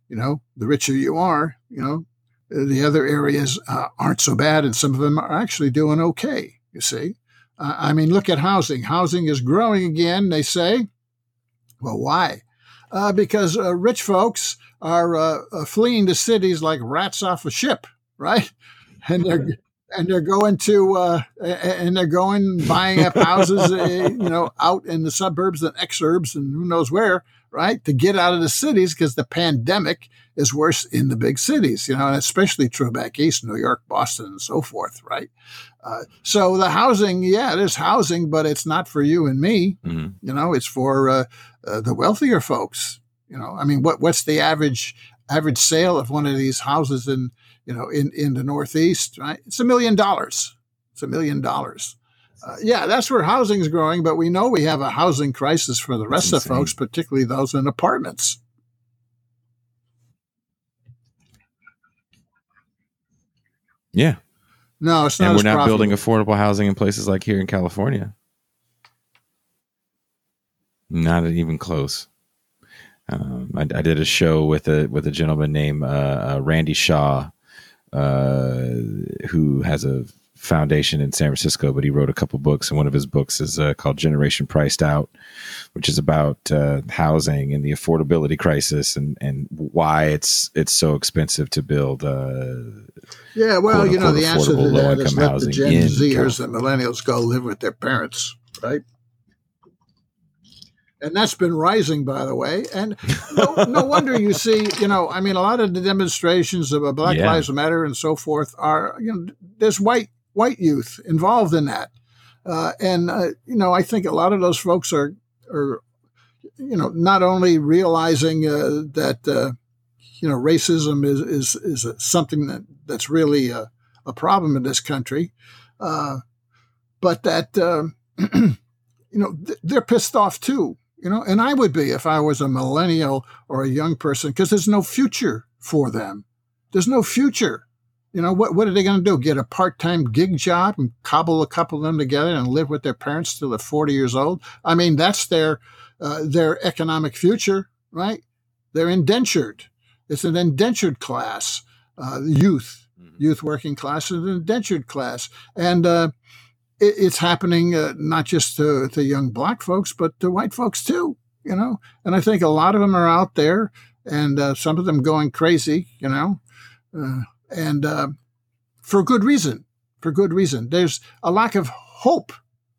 you know, the richer you are, you know, the other areas uh, aren't so bad, and some of them are actually doing okay, you see. Uh, I mean, look at housing. Housing is growing again, they say. Well, why? Uh, because uh, rich folks are uh, uh, fleeing the cities like rats off a ship, right? And they're and they're going to uh, and they're going buying up houses, uh, you know, out in the suburbs and exurbs and who knows where, right? To get out of the cities because the pandemic is worse in the big cities, you know, and especially true back east, New York, Boston, and so forth, right? Uh, so the housing, yeah, there's housing, but it's not for you and me. Mm-hmm. You know, it's for uh, uh, the wealthier folks. You know, I mean, what what's the average average sale of one of these houses in you know in, in the Northeast? Right, it's a million dollars. It's a million dollars. Uh, yeah, that's where housing is growing, but we know we have a housing crisis for the rest of folks, particularly those in apartments. Yeah. No, it's not. And we're not profitable. building affordable housing in places like here in California. Not even close. Um, I, I did a show with a with a gentleman named uh, uh, Randy Shaw, uh, who has a foundation in San Francisco, but he wrote a couple books, and one of his books is uh, called Generation Priced Out, which is about uh, housing and the affordability crisis and, and why it's it's so expensive to build. Uh, yeah, well, you know, the answer to that is let the Gen Zers and millennials go live with their parents, right? And that's been rising, by the way. And no, no wonder you see, you know, I mean, a lot of the demonstrations of Black yeah. Lives Matter and so forth are, you know, there's white white youth involved in that. Uh, and, uh, you know, I think a lot of those folks are, are you know, not only realizing uh, that, uh, you know, racism is is, is something that, that's really a, a problem in this country, uh, but that, uh, you know, th- they're pissed off too. You know, and I would be if I was a millennial or a young person, because there's no future for them. There's no future. You know, what what are they going to do? Get a part-time gig job and cobble a couple of them together and live with their parents till they're forty years old? I mean, that's their uh, their economic future, right? They're indentured. It's an indentured class, uh, youth, mm-hmm. youth working class is an indentured class. And, uh, it's happening uh, not just to, to young black folks, but to white folks too, you know. And I think a lot of them are out there, and uh, some of them going crazy, you know, uh, and uh, for good reason. For good reason. There's a lack of hope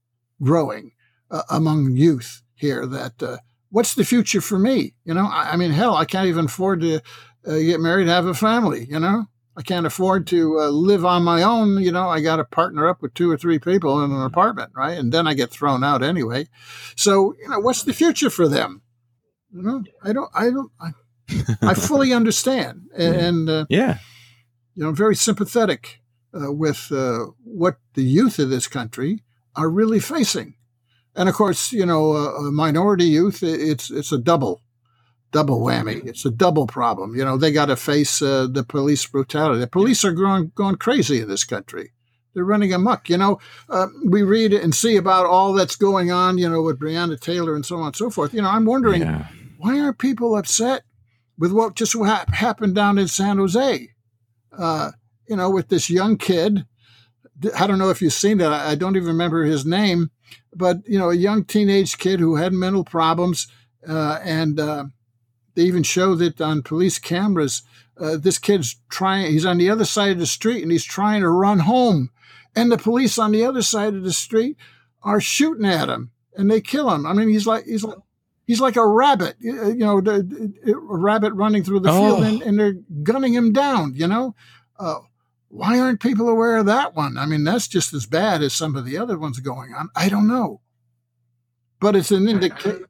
growing uh, among youth here. That uh, what's the future for me? You know, I, I mean, hell, I can't even afford to uh, get married and have a family. You know. I can't afford to uh, live on my own. You know, I got to partner up with two or three people in an apartment, right? And then I get thrown out anyway. So, you know, what's the future for them? You know, I don't, I don't, I, I fully understand. And, and uh, yeah, you know, very sympathetic uh, with uh, what the youth of this country are really facing. And of course, you know, uh, minority youth, it's, it's a double. Double whammy. It's a double problem. You know, they got to face uh, the police brutality. The police are going, going crazy in this country. They're running amok. You know, uh, we read and see about all that's going on, you know, with Breonna Taylor and so on and so forth. You know, I'm wondering, yeah. why aren't people upset with what just ha- happened down in San Jose? Uh, you know, with this young kid. I don't know if you've seen that. I don't even remember his name. But, you know, a young teenage kid who had mental problems uh, and uh, they even show that on police cameras, uh, this kid's trying, he's on the other side of the street and he's trying to run home. And the police on the other side of the street are shooting at him and they kill him. I mean, he's like, he's like, he's like a rabbit, you know, the, a rabbit running through the oh. field and, and they're gunning him down, you know. Uh, why aren't people aware of that one? I mean, that's just as bad as some of the other ones going on. I don't know. But it's an indication.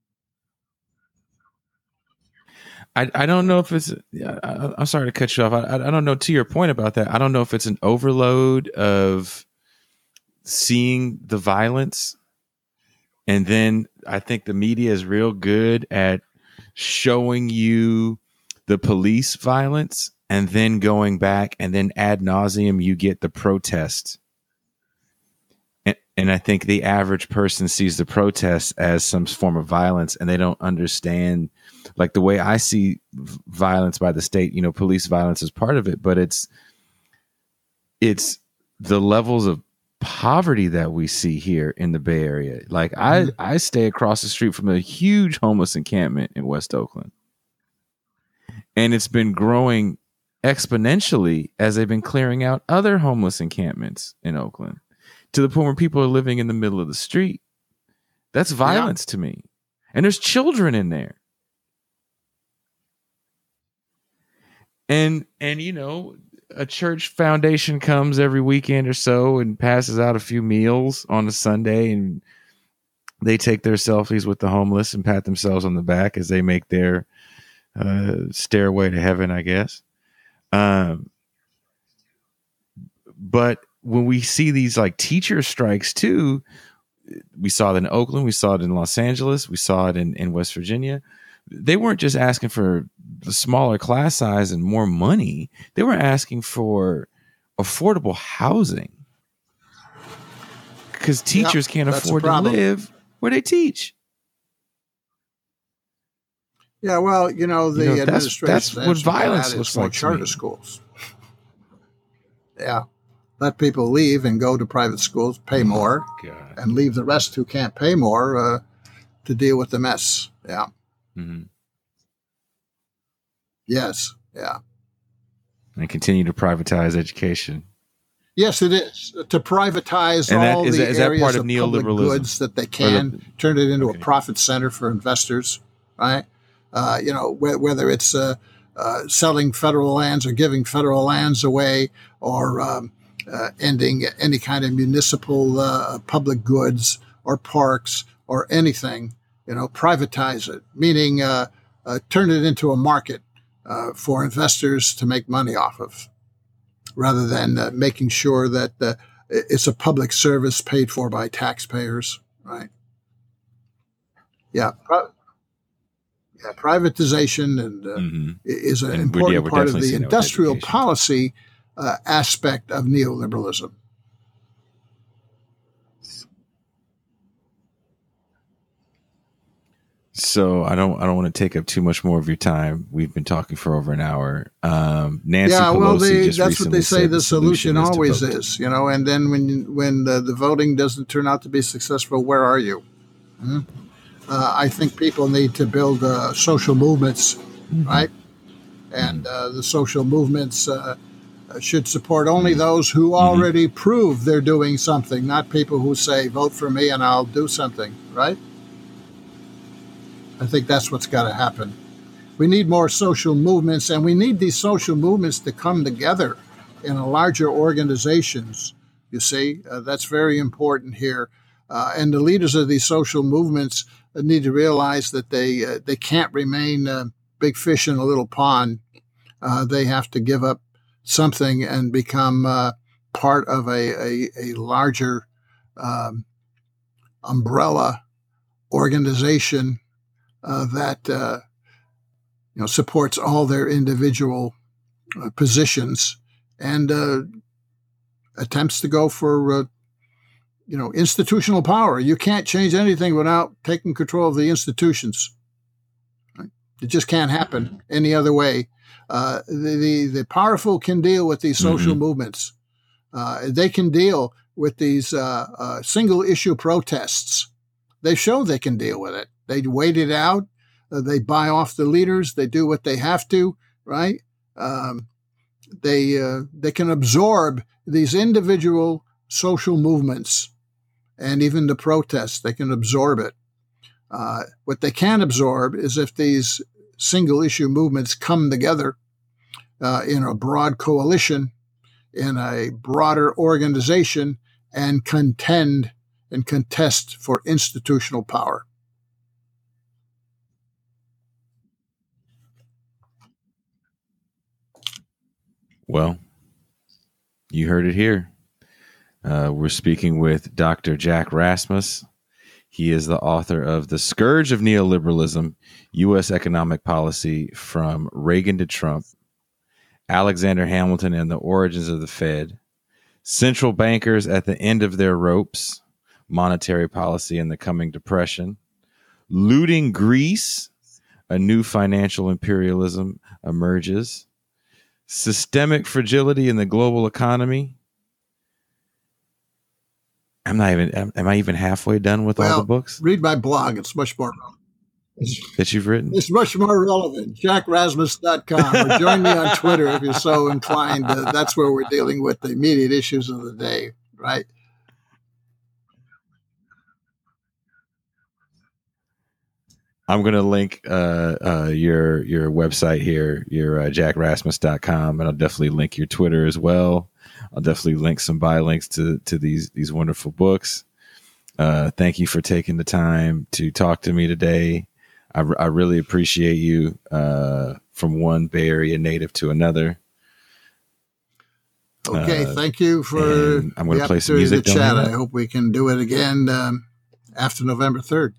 I, I don't know if it's, I, I'm sorry to cut you off. I, I don't know, to your point about that, I don't know if it's an overload of seeing the violence. And then I think the media is real good at showing you the police violence and then going back and then ad nauseum, you get the protest. And, And I think the average person sees the protests as some form of violence, and they don't understand, like the way I see violence by the state, you know, police violence is part of it, but it's, it's the levels of poverty that we see here in the Bay Area. Like I, I stay across the street from a huge homeless encampment in West Oakland, and it's been growing exponentially as they've been clearing out other homeless encampments in Oakland, to the point where people are living in the middle of the street. That's violence yeah. to me. And there's children in there. And, and, you know, a church foundation comes every weekend or so and passes out a few meals on a Sunday, and they take their selfies with the homeless and pat themselves on the back as they make their uh, stairway to heaven, I guess. Um, but when we see these like teacher strikes too, we saw it in Oakland, we saw it in Los Angeles, we saw it in, in West Virginia. They weren't just asking for the smaller class size and more money. They were asking for affordable housing, because teachers yep, can't afford to live where they teach. Yeah, well, you know, the you know, administration that's, that's what violence looks like. Charter schools. Yeah. Let people leave and go to private schools, pay more, oh, and leave the rest who can't pay more uh, to deal with the mess. Yeah. Mm-hmm. Yes. Yeah. And continue to privatize education. Yes, it is. To privatize and all that, is the that, is areas that part of, of public goods that they can, the, turn it into okay. a profit center for investors, right? Uh, you know, wh- whether it's uh, uh, selling federal lands or giving federal lands away, or um, uh, ending any kind of municipal uh, public goods or parks or anything, you know, privatize it, meaning uh, uh, turn it into a market uh, for investors to make money off of, rather than uh, making sure that uh, it's a public service paid for by taxpayers, right? Yeah. Pro- yeah privatization and uh, mm-hmm. is an and important yeah, part of the industrial policy uh, aspect of neoliberalism. So I don't I don't want to take up too much more of your time. We've been talking for over an hour. Um, Nancy yeah, Pelosi well, they, just that's what they say the solution, solution always is, is, you know. And then when when the, the voting doesn't turn out to be successful, where are you? Mm-hmm. Uh, I think people need to build uh, social movements, mm-hmm. right? And uh, the social movements uh, should support only those who already mm-hmm. prove they're doing something, not people who say, vote for me and I'll do something, right? I think that's what's got to happen. We need more social movements, and we need these social movements to come together in a larger organizations. You see, uh, that's very important here. Uh, and the leaders of these social movements need to realize that they uh, they can't remain uh, big fish in a little pond. Uh, they have to give up something and become uh, part of a, a, a larger um, umbrella organization Uh, that uh, you know supports all their individual uh, positions and uh, attempts to go for uh, you know institutional power. You can't change anything without taking control of the institutions. Right? It just can't happen any other way. Uh, the, the the powerful can deal with these social mm-hmm. movements. Uh, they can deal with these uh, uh, single issue protests. They show they can deal with it. They wait it out. Uh, they buy off the leaders. They do what they have to, right? Um, they uh, they can absorb these individual social movements and even the protests. They can absorb it. Uh, what they can't absorb is if these single issue movements come together uh, in a broad coalition, in a broader organization, and contend and contest for institutional power. Well, you heard it here. Uh, we're speaking with Doctor Jack Rasmus. He is the author of The Scourge of Neoliberalism, U S Economic Policy from Reagan to Trump, Alexander Hamilton and the Origins of the Fed, Central Bankers at the End of Their Ropes, Monetary Policy and the Coming Depression, Looting Greece, A New Financial Imperialism Emerges, Systemic Fragility in the Global Economy. I'm not even, am, am I even halfway done with well, all the books? Read my blog. It's much more It's, that you've written? It's much more relevant. jack rasmus dot com. Or join me on Twitter if you're so inclined. Uh, that's where we're dealing with the immediate issues of the day, right? I'm going to link uh, uh, your your website here, your uh, jack rasmus dot com, and I'll definitely link your Twitter as well. I'll definitely link some buy links to to these these wonderful books. Uh, thank you for taking the time to talk to me today. I, I really appreciate you, uh, from one Bay Area native to another. Okay, uh, thank you for I'm going the to play some opportunity music. to chat. I hope we can do it again um, after November third.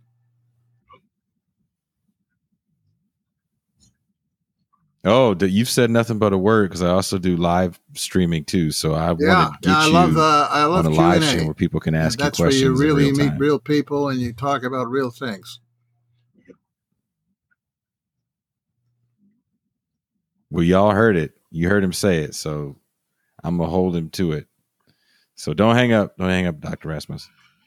Oh, you've said nothing but a word, because I also do live streaming too. So I yeah, want to get yeah, I you love, uh, I love on a Q and A. live stream where people can ask that's you questions. Where you really in real meet time. real people and you talk about real things. Well, y'all heard it. You heard him say it. So I'm going to hold him to it. So don't hang up. Don't hang up, Doctor Rasmus.